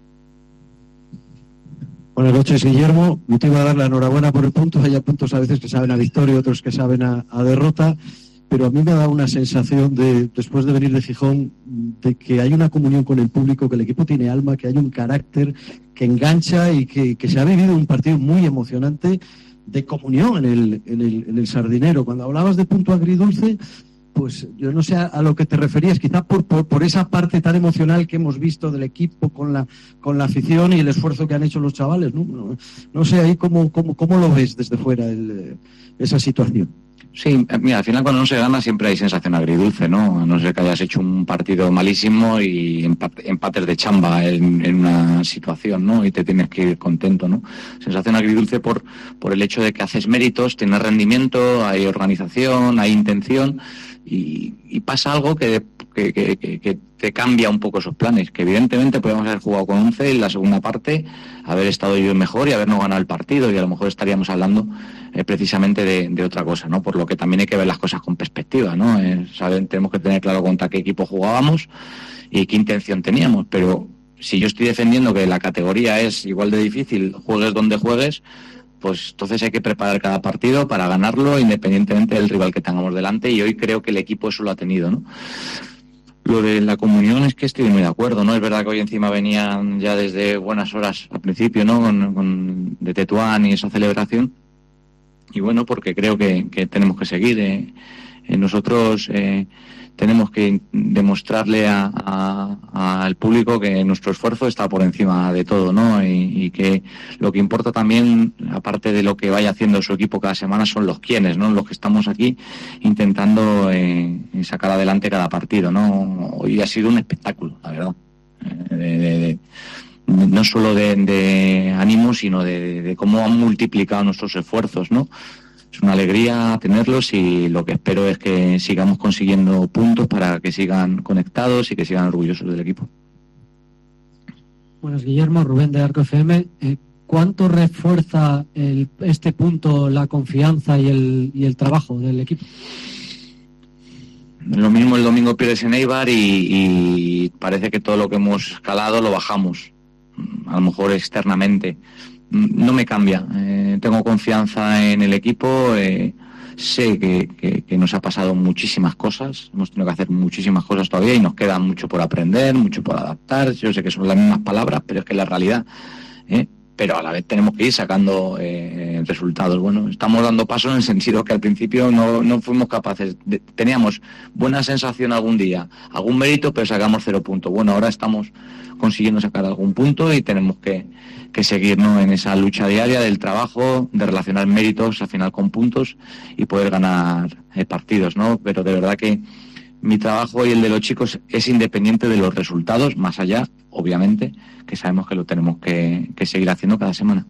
[SPEAKER 11] Buenas noches, Guillermo. Me te iba a dar la enhorabuena por el punto. Hay puntos a veces que saben a victoria, otros que saben a derrota, pero a mí me ha dado una sensación después de venir de Gijón, de que hay una comunión con el público, que el equipo tiene alma, que hay un carácter que engancha y que se ha vivido un partido muy emocionante de comunión en el Sardinero. Cuando hablabas de punto agridulce, pues yo no sé a lo que te referías, quizá por esa parte tan emocional que hemos visto del equipo con la afición y el esfuerzo que han hecho los chavales, ¿no? No sé ahí cómo lo ves desde fuera esa situación.
[SPEAKER 22] Sí, mira, al final cuando no se gana siempre hay sensación agridulce, ¿no? A no ser que hayas hecho un partido malísimo y empates de chamba en una situación, ¿no? Y te tienes que ir contento, ¿no? Sensación agridulce por el hecho de que haces méritos, tienes rendimiento, hay organización, hay intención y pasa algo que te cambia un poco esos planes, que evidentemente podemos haber jugado con 11 en la segunda parte, haber estado yo mejor y habernos ganado el partido, y a lo mejor estaríamos hablando precisamente de otra cosa, ¿no? Por lo que también hay que ver las cosas con perspectiva, ¿no? Tenemos que tener claro contra qué equipo jugábamos y qué intención teníamos, pero si yo estoy defendiendo que la categoría es igual de difícil, juegues donde juegues, pues entonces hay que preparar cada partido para ganarlo independientemente del rival que tengamos delante, y hoy creo que el equipo eso lo ha tenido, ¿no? Lo de la comunión es que estoy muy de acuerdo, ¿no? Es verdad que hoy encima venían ya desde buenas horas al principio, ¿no? De Tetuán y esa celebración, y bueno, porque creo que tenemos que seguir. Nosotros tenemos que demostrarle al público que nuestro esfuerzo está por encima de todo, ¿no? Y que lo que importa también, aparte de lo que vaya haciendo su equipo cada semana, son los quiénes, ¿no? Los que estamos aquí intentando sacar adelante cada partido, ¿no? Hoy ha sido un espectáculo, la verdad. No solo de ánimo, sino de cómo han multiplicado nuestros esfuerzos, ¿no? Es una alegría tenerlos, y lo que espero es que sigamos consiguiendo puntos para que sigan conectados y que sigan orgullosos del equipo.
[SPEAKER 6] Buenas, Guillermo. Rubén, de Arco FM. ¿Cuánto refuerza este punto la confianza y el trabajo del equipo?
[SPEAKER 22] Lo mismo el domingo pierdes en Eibar y parece que todo lo que hemos escalado lo bajamos, a lo mejor externamente. No me cambia, tengo confianza en el equipo, sé que nos ha pasado muchísimas cosas, hemos tenido que hacer muchísimas cosas todavía y nos queda mucho por aprender, mucho por adaptar. Yo sé que son las mismas palabras, pero es que la realidad, pero a la vez tenemos que ir sacando resultados. Bueno, estamos dando pasos en el sentido que al principio no fuimos capaces, teníamos buena sensación algún día, algún mérito, pero sacamos 0 puntos. Bueno, ahora estamos consiguiendo sacar algún punto y tenemos que seguir, ¿no?, en esa lucha diaria del trabajo, de relacionar méritos al final con puntos y poder ganar partidos, ¿no? Pero de verdad que mi trabajo y el de los chicos es independiente de los resultados, más allá, obviamente, que sabemos que lo tenemos que seguir haciendo cada semana.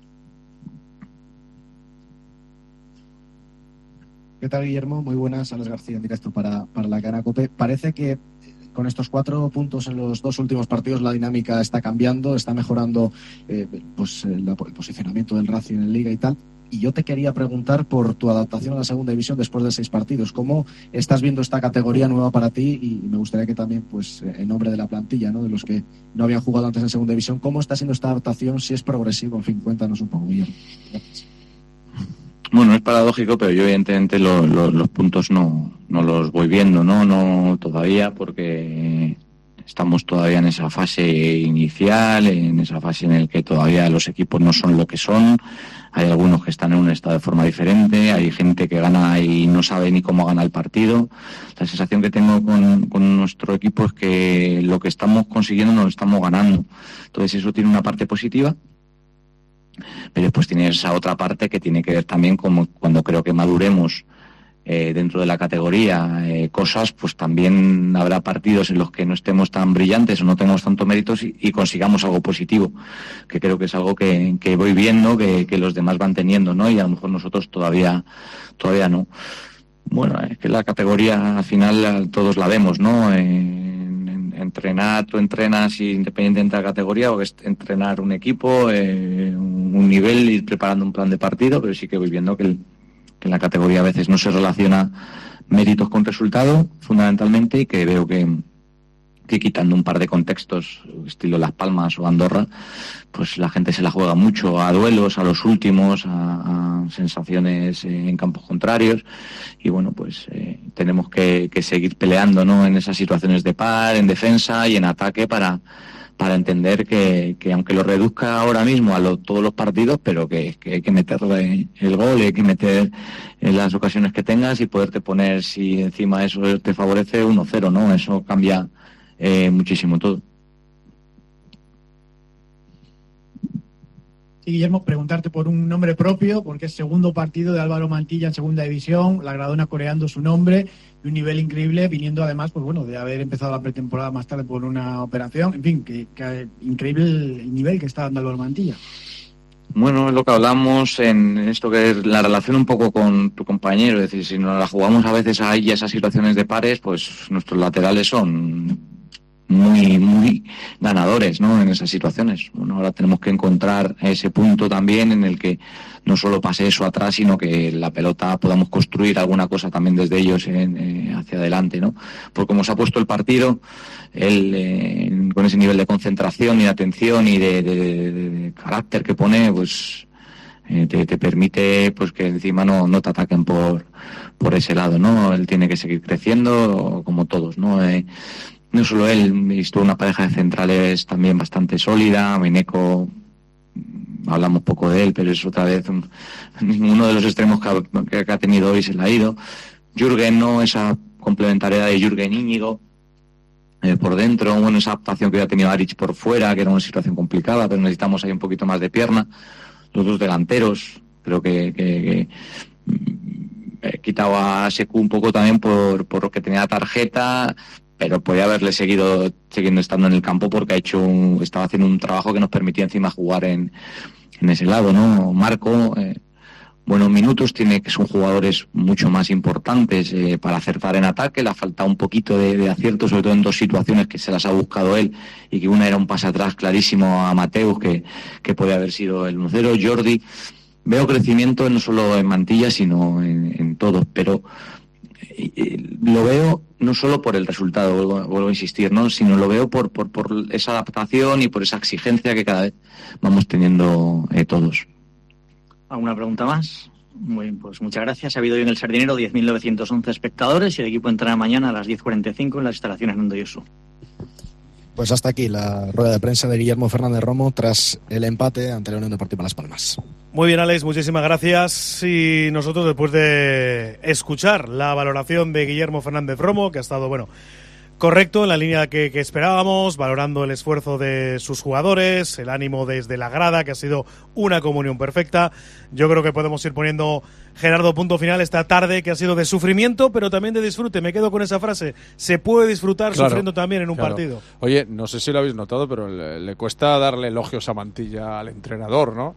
[SPEAKER 9] ¿Qué tal, Guillermo? Muy buenas, Alex García en directo para la cadena COPE. Parece que con estos 4 puntos en los 2 últimos partidos la dinámica está cambiando, está mejorando el posicionamiento del Racing en Liga y tal. Y yo te quería preguntar por tu adaptación a la segunda división después de 6 partidos. ¿Cómo estás viendo esta categoría nueva para ti? Y me gustaría que también, pues, en nombre de la plantilla, ¿no?, de los que no habían jugado antes en segunda división, ¿cómo está siendo esta adaptación? Si es progresivo, en fin, cuéntanos un poco, Guillermo. Gracias.
[SPEAKER 22] Bueno, es paradójico, pero yo evidentemente los puntos no los voy viendo, no todavía, porque estamos todavía en esa fase inicial, en esa fase en la que todavía los equipos no son lo que son. Hay algunos que están en un estado de forma diferente, hay gente que gana y no sabe ni cómo gana el partido. La sensación que tengo con nuestro equipo es que lo que estamos consiguiendo no lo estamos ganando. Entonces eso tiene una parte positiva, pero después tiene esa otra parte que tiene que ver también con cuando creo que maduremos dentro de la categoría cosas, pues también habrá partidos en los que no estemos tan brillantes o no tengamos tanto méritos y consigamos algo positivo, que creo que es algo que voy viendo que los demás van teniendo, ¿no? Y a lo mejor nosotros todavía no. Bueno, es que la categoría al final todos la vemos, ¿no? Entrenar, tú entrenas independientemente de la categoría, o es entrenar un equipo, un nivel, ir preparando un plan de partido, pero sí que voy viendo que en la categoría a veces no se relaciona méritos con resultado, fundamentalmente, y que veo que quitando un par de contextos, estilo Las Palmas o Andorra, pues la gente se la juega mucho a duelos, a los últimos, a sensaciones en campos contrarios, y bueno, pues tenemos que seguir peleando, ¿no?, en esas situaciones de par, en defensa y en ataque para entender que aunque lo reduzca ahora mismo a todos los partidos, pero que hay que meterle el gol, hay que meter en las ocasiones que tengas y poderte poner, si encima eso te favorece, 1-0, ¿no? Eso cambia muchísimo todo.
[SPEAKER 10] Sí, Guillermo, preguntarte por un nombre propio, porque es segundo partido de Álvaro Mantilla en segunda división, la Gradona coreando su nombre y un nivel increíble, viniendo además, pues bueno, de haber empezado la pretemporada más tarde por una operación. En fin, que increíble el nivel que está dando Álvaro Mantilla.
[SPEAKER 22] Bueno, es lo que hablamos en esto, que es la relación un poco con tu compañero, es decir, si nos la jugamos a veces ahí esas situaciones de pares, pues nuestros laterales son muy ganadores, ¿no?, en esas situaciones. Bueno, ahora tenemos que encontrar ese punto también en el que no solo pase eso atrás, sino que la pelota podamos construir alguna cosa también desde ellos hacia adelante, ¿no? Porque como se ha puesto el partido, él con ese nivel de concentración y de atención y de carácter que pone, pues te permite, pues, que encima no te ataquen por ese lado, ¿no? Él tiene que seguir creciendo como todos, ¿no? No solo él, estuvo una pareja de centrales también bastante sólida. Mineco, hablamos poco de él, pero es otra vez uno de los extremos que ha tenido hoy, se le ha ido. Jürgen, ¿no?, esa complementariedad de Jürgen Íñigo por dentro, bueno, esa adaptación que había tenido Aric por fuera, que era una situación complicada, pero necesitamos ahí un poquito más de pierna. Los dos delanteros, creo que he quitado a Secu un poco también por lo que tenía tarjeta, pero podía haberle siguiendo estando en el campo, porque estaba haciendo un trabajo que nos permitía encima jugar en ese lado, ¿no? Marco, buenos minutos, son jugadores mucho más importantes para acertar en ataque. Le ha faltado un poquito de acierto, sobre todo en 2 situaciones que se las ha buscado él, y que una era un pase atrás clarísimo a Mateus, que podía haber sido el 1-0. Jordi, veo crecimiento no solo en Mantilla, sino en todos, pero lo veo no solo por el resultado, vuelvo a insistir, ¿no?, sino lo veo por esa adaptación y por esa exigencia que cada vez vamos teniendo todos.
[SPEAKER 7] ¿Alguna pregunta más? Muy bien, pues muchas gracias. Ha habido hoy en el Sardinero 10.911 espectadores y el equipo entrará mañana a las 10:45 en las instalaciones Nando Yosu.
[SPEAKER 9] Pues hasta aquí la rueda de prensa de Guillermo Fernández Romo tras el empate ante la Unión Deportiva Las Palmas.
[SPEAKER 2] Muy bien, Alex, muchísimas gracias. Y nosotros, después de escuchar la valoración de Guillermo Fernández Romo, que ha estado, correcto, en la línea que esperábamos, valorando el esfuerzo de sus jugadores, el ánimo desde la grada, que ha sido una comunión perfecta. Yo creo que podemos ir poniendo, Gerardo, punto final esta tarde, que ha sido de sufrimiento, pero también de disfrute. Me quedo con esa frase. Se puede disfrutar sufriendo también en un partido.
[SPEAKER 1] Oye, no sé si lo habéis notado, pero le cuesta darle elogios a Mantilla al entrenador, ¿no?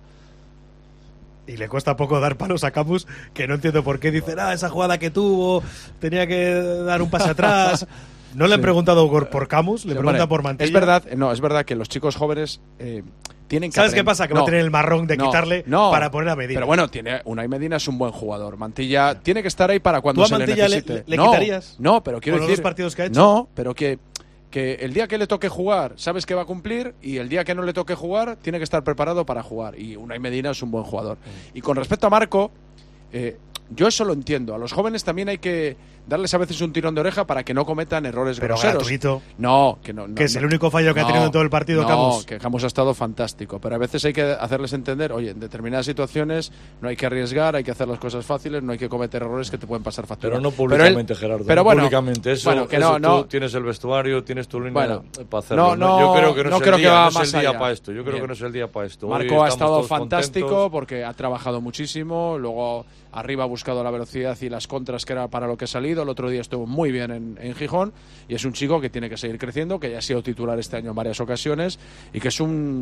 [SPEAKER 2] Y le cuesta poco dar palos a Camus, que no entiendo por qué dice, esa jugada que tuvo, tenía que dar un pase atrás. No le he preguntado por Camus, le pregunta por Mantilla.
[SPEAKER 1] Es verdad que los chicos jóvenes tienen que
[SPEAKER 2] ¿Sabes qué pasa? Que va a tener el marrón de quitarle para poner a Medina.
[SPEAKER 1] Pero bueno, Unai Medina es un buen jugador. Mantilla tiene que estar ahí para cuando se le necesite.
[SPEAKER 2] ¿Le quitarías?
[SPEAKER 1] No, pero quiero decir...
[SPEAKER 2] ¿Con los 2 partidos que ha hecho?
[SPEAKER 1] No, pero que el día que le toque jugar, sabes que va a cumplir, y el día que no le toque jugar, tiene que estar preparado para jugar. Y Unai Medina es un buen jugador. Y con respecto a Marco... yo eso lo entiendo. A los jóvenes también hay que darles a veces un tirón de oreja para que no cometan errores groseros.
[SPEAKER 2] Gratuito.
[SPEAKER 1] No,
[SPEAKER 2] que es el único fallo que ha tenido en todo el partido Camus.
[SPEAKER 1] Que Camus ha estado fantástico, pero a veces hay que hacerles entender, oye, en determinadas situaciones no hay que arriesgar, hay que hacer las cosas fáciles, no hay que cometer errores que te pueden pasar factura.
[SPEAKER 3] Pero no públicamente, Gerardo.
[SPEAKER 1] Pero
[SPEAKER 3] no públicamente. Eso, tú tienes el vestuario, tienes tu línea para hacerlo.
[SPEAKER 1] Yo creo que no es el día
[SPEAKER 3] para esto. Yo creo que no es el día para esto.
[SPEAKER 1] Marco ha estado fantástico porque ha trabajado muchísimo, luego arriba ha buscado la velocidad y las contras, que era para lo que ha salido. El otro día estuvo muy bien en Gijón, y es un chico que tiene que seguir creciendo, que ya ha sido titular este año en varias ocasiones y que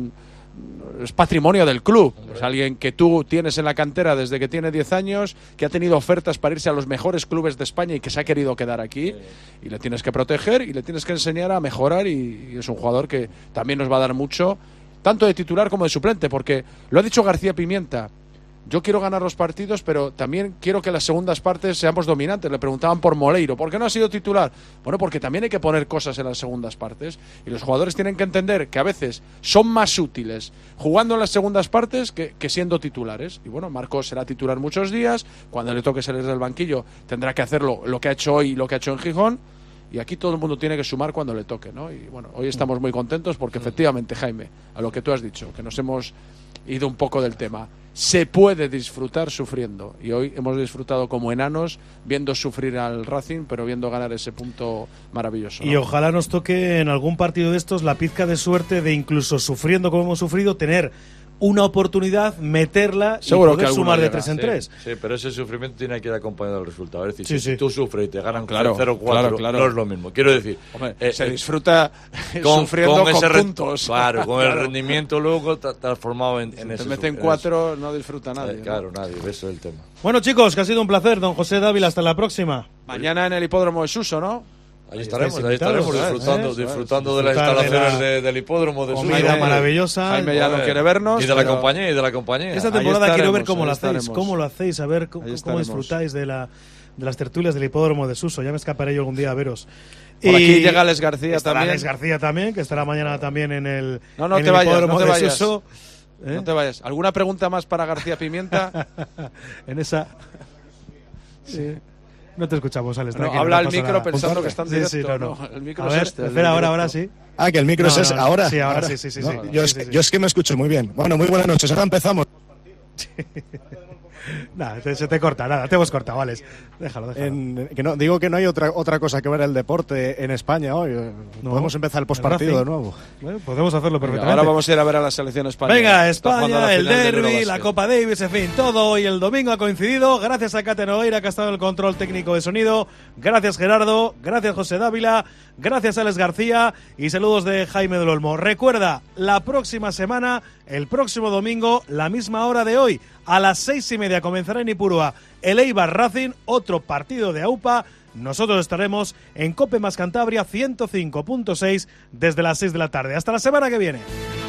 [SPEAKER 1] es patrimonio del club. Es alguien que tú tienes en la cantera desde que tiene 10 años, que ha tenido ofertas para irse a los mejores clubes de España y que se ha querido quedar aquí, y le tienes que proteger y le tienes que enseñar a mejorar, y es un jugador que también nos va a dar mucho, tanto de titular como de suplente, porque lo ha dicho García Pimienta. Yo quiero ganar los partidos, pero también quiero que las segundas partes seamos dominantes. Le preguntaban por Moleiro. ¿Por qué no ha sido titular? Bueno, porque también hay que poner cosas en las segundas partes. Y los jugadores tienen que entender que a veces son más útiles jugando en las segundas partes que siendo titulares. Y bueno, Marcos será titular muchos días. Cuando le toque salir del banquillo tendrá que hacerlo lo que ha hecho hoy y lo que ha hecho en Gijón. Y aquí todo el mundo tiene que sumar cuando le toque, ¿no? Y bueno, hoy estamos muy contentos porque efectivamente, Jaime, a lo que tú has dicho, que nos hemos ido un poco del tema, se puede disfrutar sufriendo, y hoy hemos disfrutado como enanos viendo sufrir al Racing, pero viendo ganar ese punto maravilloso, ¿no?
[SPEAKER 2] Y ojalá nos toque en algún partido de estos la pizca de suerte de, incluso sufriendo como hemos sufrido, tener una oportunidad, meterla y poder sumar de 3 en 3.
[SPEAKER 3] Sí, pero ese sufrimiento tiene que ir acompañado del resultado. Es decir,
[SPEAKER 2] si
[SPEAKER 3] tú sufres y te ganan
[SPEAKER 1] 0-4,
[SPEAKER 3] no es lo mismo. Quiero decir,
[SPEAKER 1] se disfruta sufriendo con
[SPEAKER 3] ese
[SPEAKER 1] puntos.
[SPEAKER 3] Claro, con el rendimiento luego transformado en
[SPEAKER 1] si
[SPEAKER 3] ese.
[SPEAKER 1] te meten 4, no disfruta nadie.
[SPEAKER 3] Claro, nadie, eso es el tema.
[SPEAKER 2] Bueno, chicos, que ha sido un placer, don José Dávila, hasta la próxima.
[SPEAKER 1] Mañana en el hipódromo de Suso, ¿no?
[SPEAKER 3] Ahí estaremos disfrutando de las instalaciones del hipódromo de Suso.
[SPEAKER 2] Comida maravillosa.
[SPEAKER 1] Jaime ya no quiere vernos.
[SPEAKER 3] Y de la compañía,
[SPEAKER 2] Esta temporada quiero ver cómo lo hacéis, a ver cómo disfrutáis de las tertulias del hipódromo de Suso. Ya me escaparé yo algún día a veros.
[SPEAKER 1] Por aquí llega Alex García también.
[SPEAKER 2] Alex García también, que estará mañana también en el
[SPEAKER 1] hipódromo
[SPEAKER 2] de Suso.
[SPEAKER 1] No te vayas. ¿Alguna pregunta más para García Pimienta?
[SPEAKER 2] En esa... Sí. No te escuchamos, Alex.
[SPEAKER 1] No, habla al micro pensando que está en directo.
[SPEAKER 2] Sí, no.
[SPEAKER 1] El micro
[SPEAKER 2] a ver, espera, ahora sí.
[SPEAKER 9] Ah, que el micro es ahora.
[SPEAKER 2] Sí, ahora sí.
[SPEAKER 9] Yo es que me escucho muy bien. Bueno, muy buenas noches. Ahora empezamos.
[SPEAKER 2] Nada, se te corta, nada, te hemos cortado, Alex. Déjalo.
[SPEAKER 9] Digo que no hay otra cosa que ver el deporte en España hoy. No, podemos empezar el postpartido de nuevo.
[SPEAKER 2] Bueno, podemos hacerlo perfectamente.
[SPEAKER 1] Ahora vamos a ir a ver a la selección española.
[SPEAKER 2] Venga, España, el derbi, la Copa Davis, en fin, todo hoy el domingo ha coincidido. Gracias a Kate Nogueira, que ha estado en el control técnico de sonido. Gracias, Gerardo. Gracias, José Dávila. Gracias, Alex García. Y saludos de Jaime del Olmo. Recuerda, la próxima semana, el próximo domingo, la misma hora de hoy, a las 6:30 comenzará en Ipurúa el Eibar Racing, otro partido de AUPA. Nosotros estaremos en Cope más Cantabria 105.6 desde las 6 de la tarde. Hasta la semana que viene.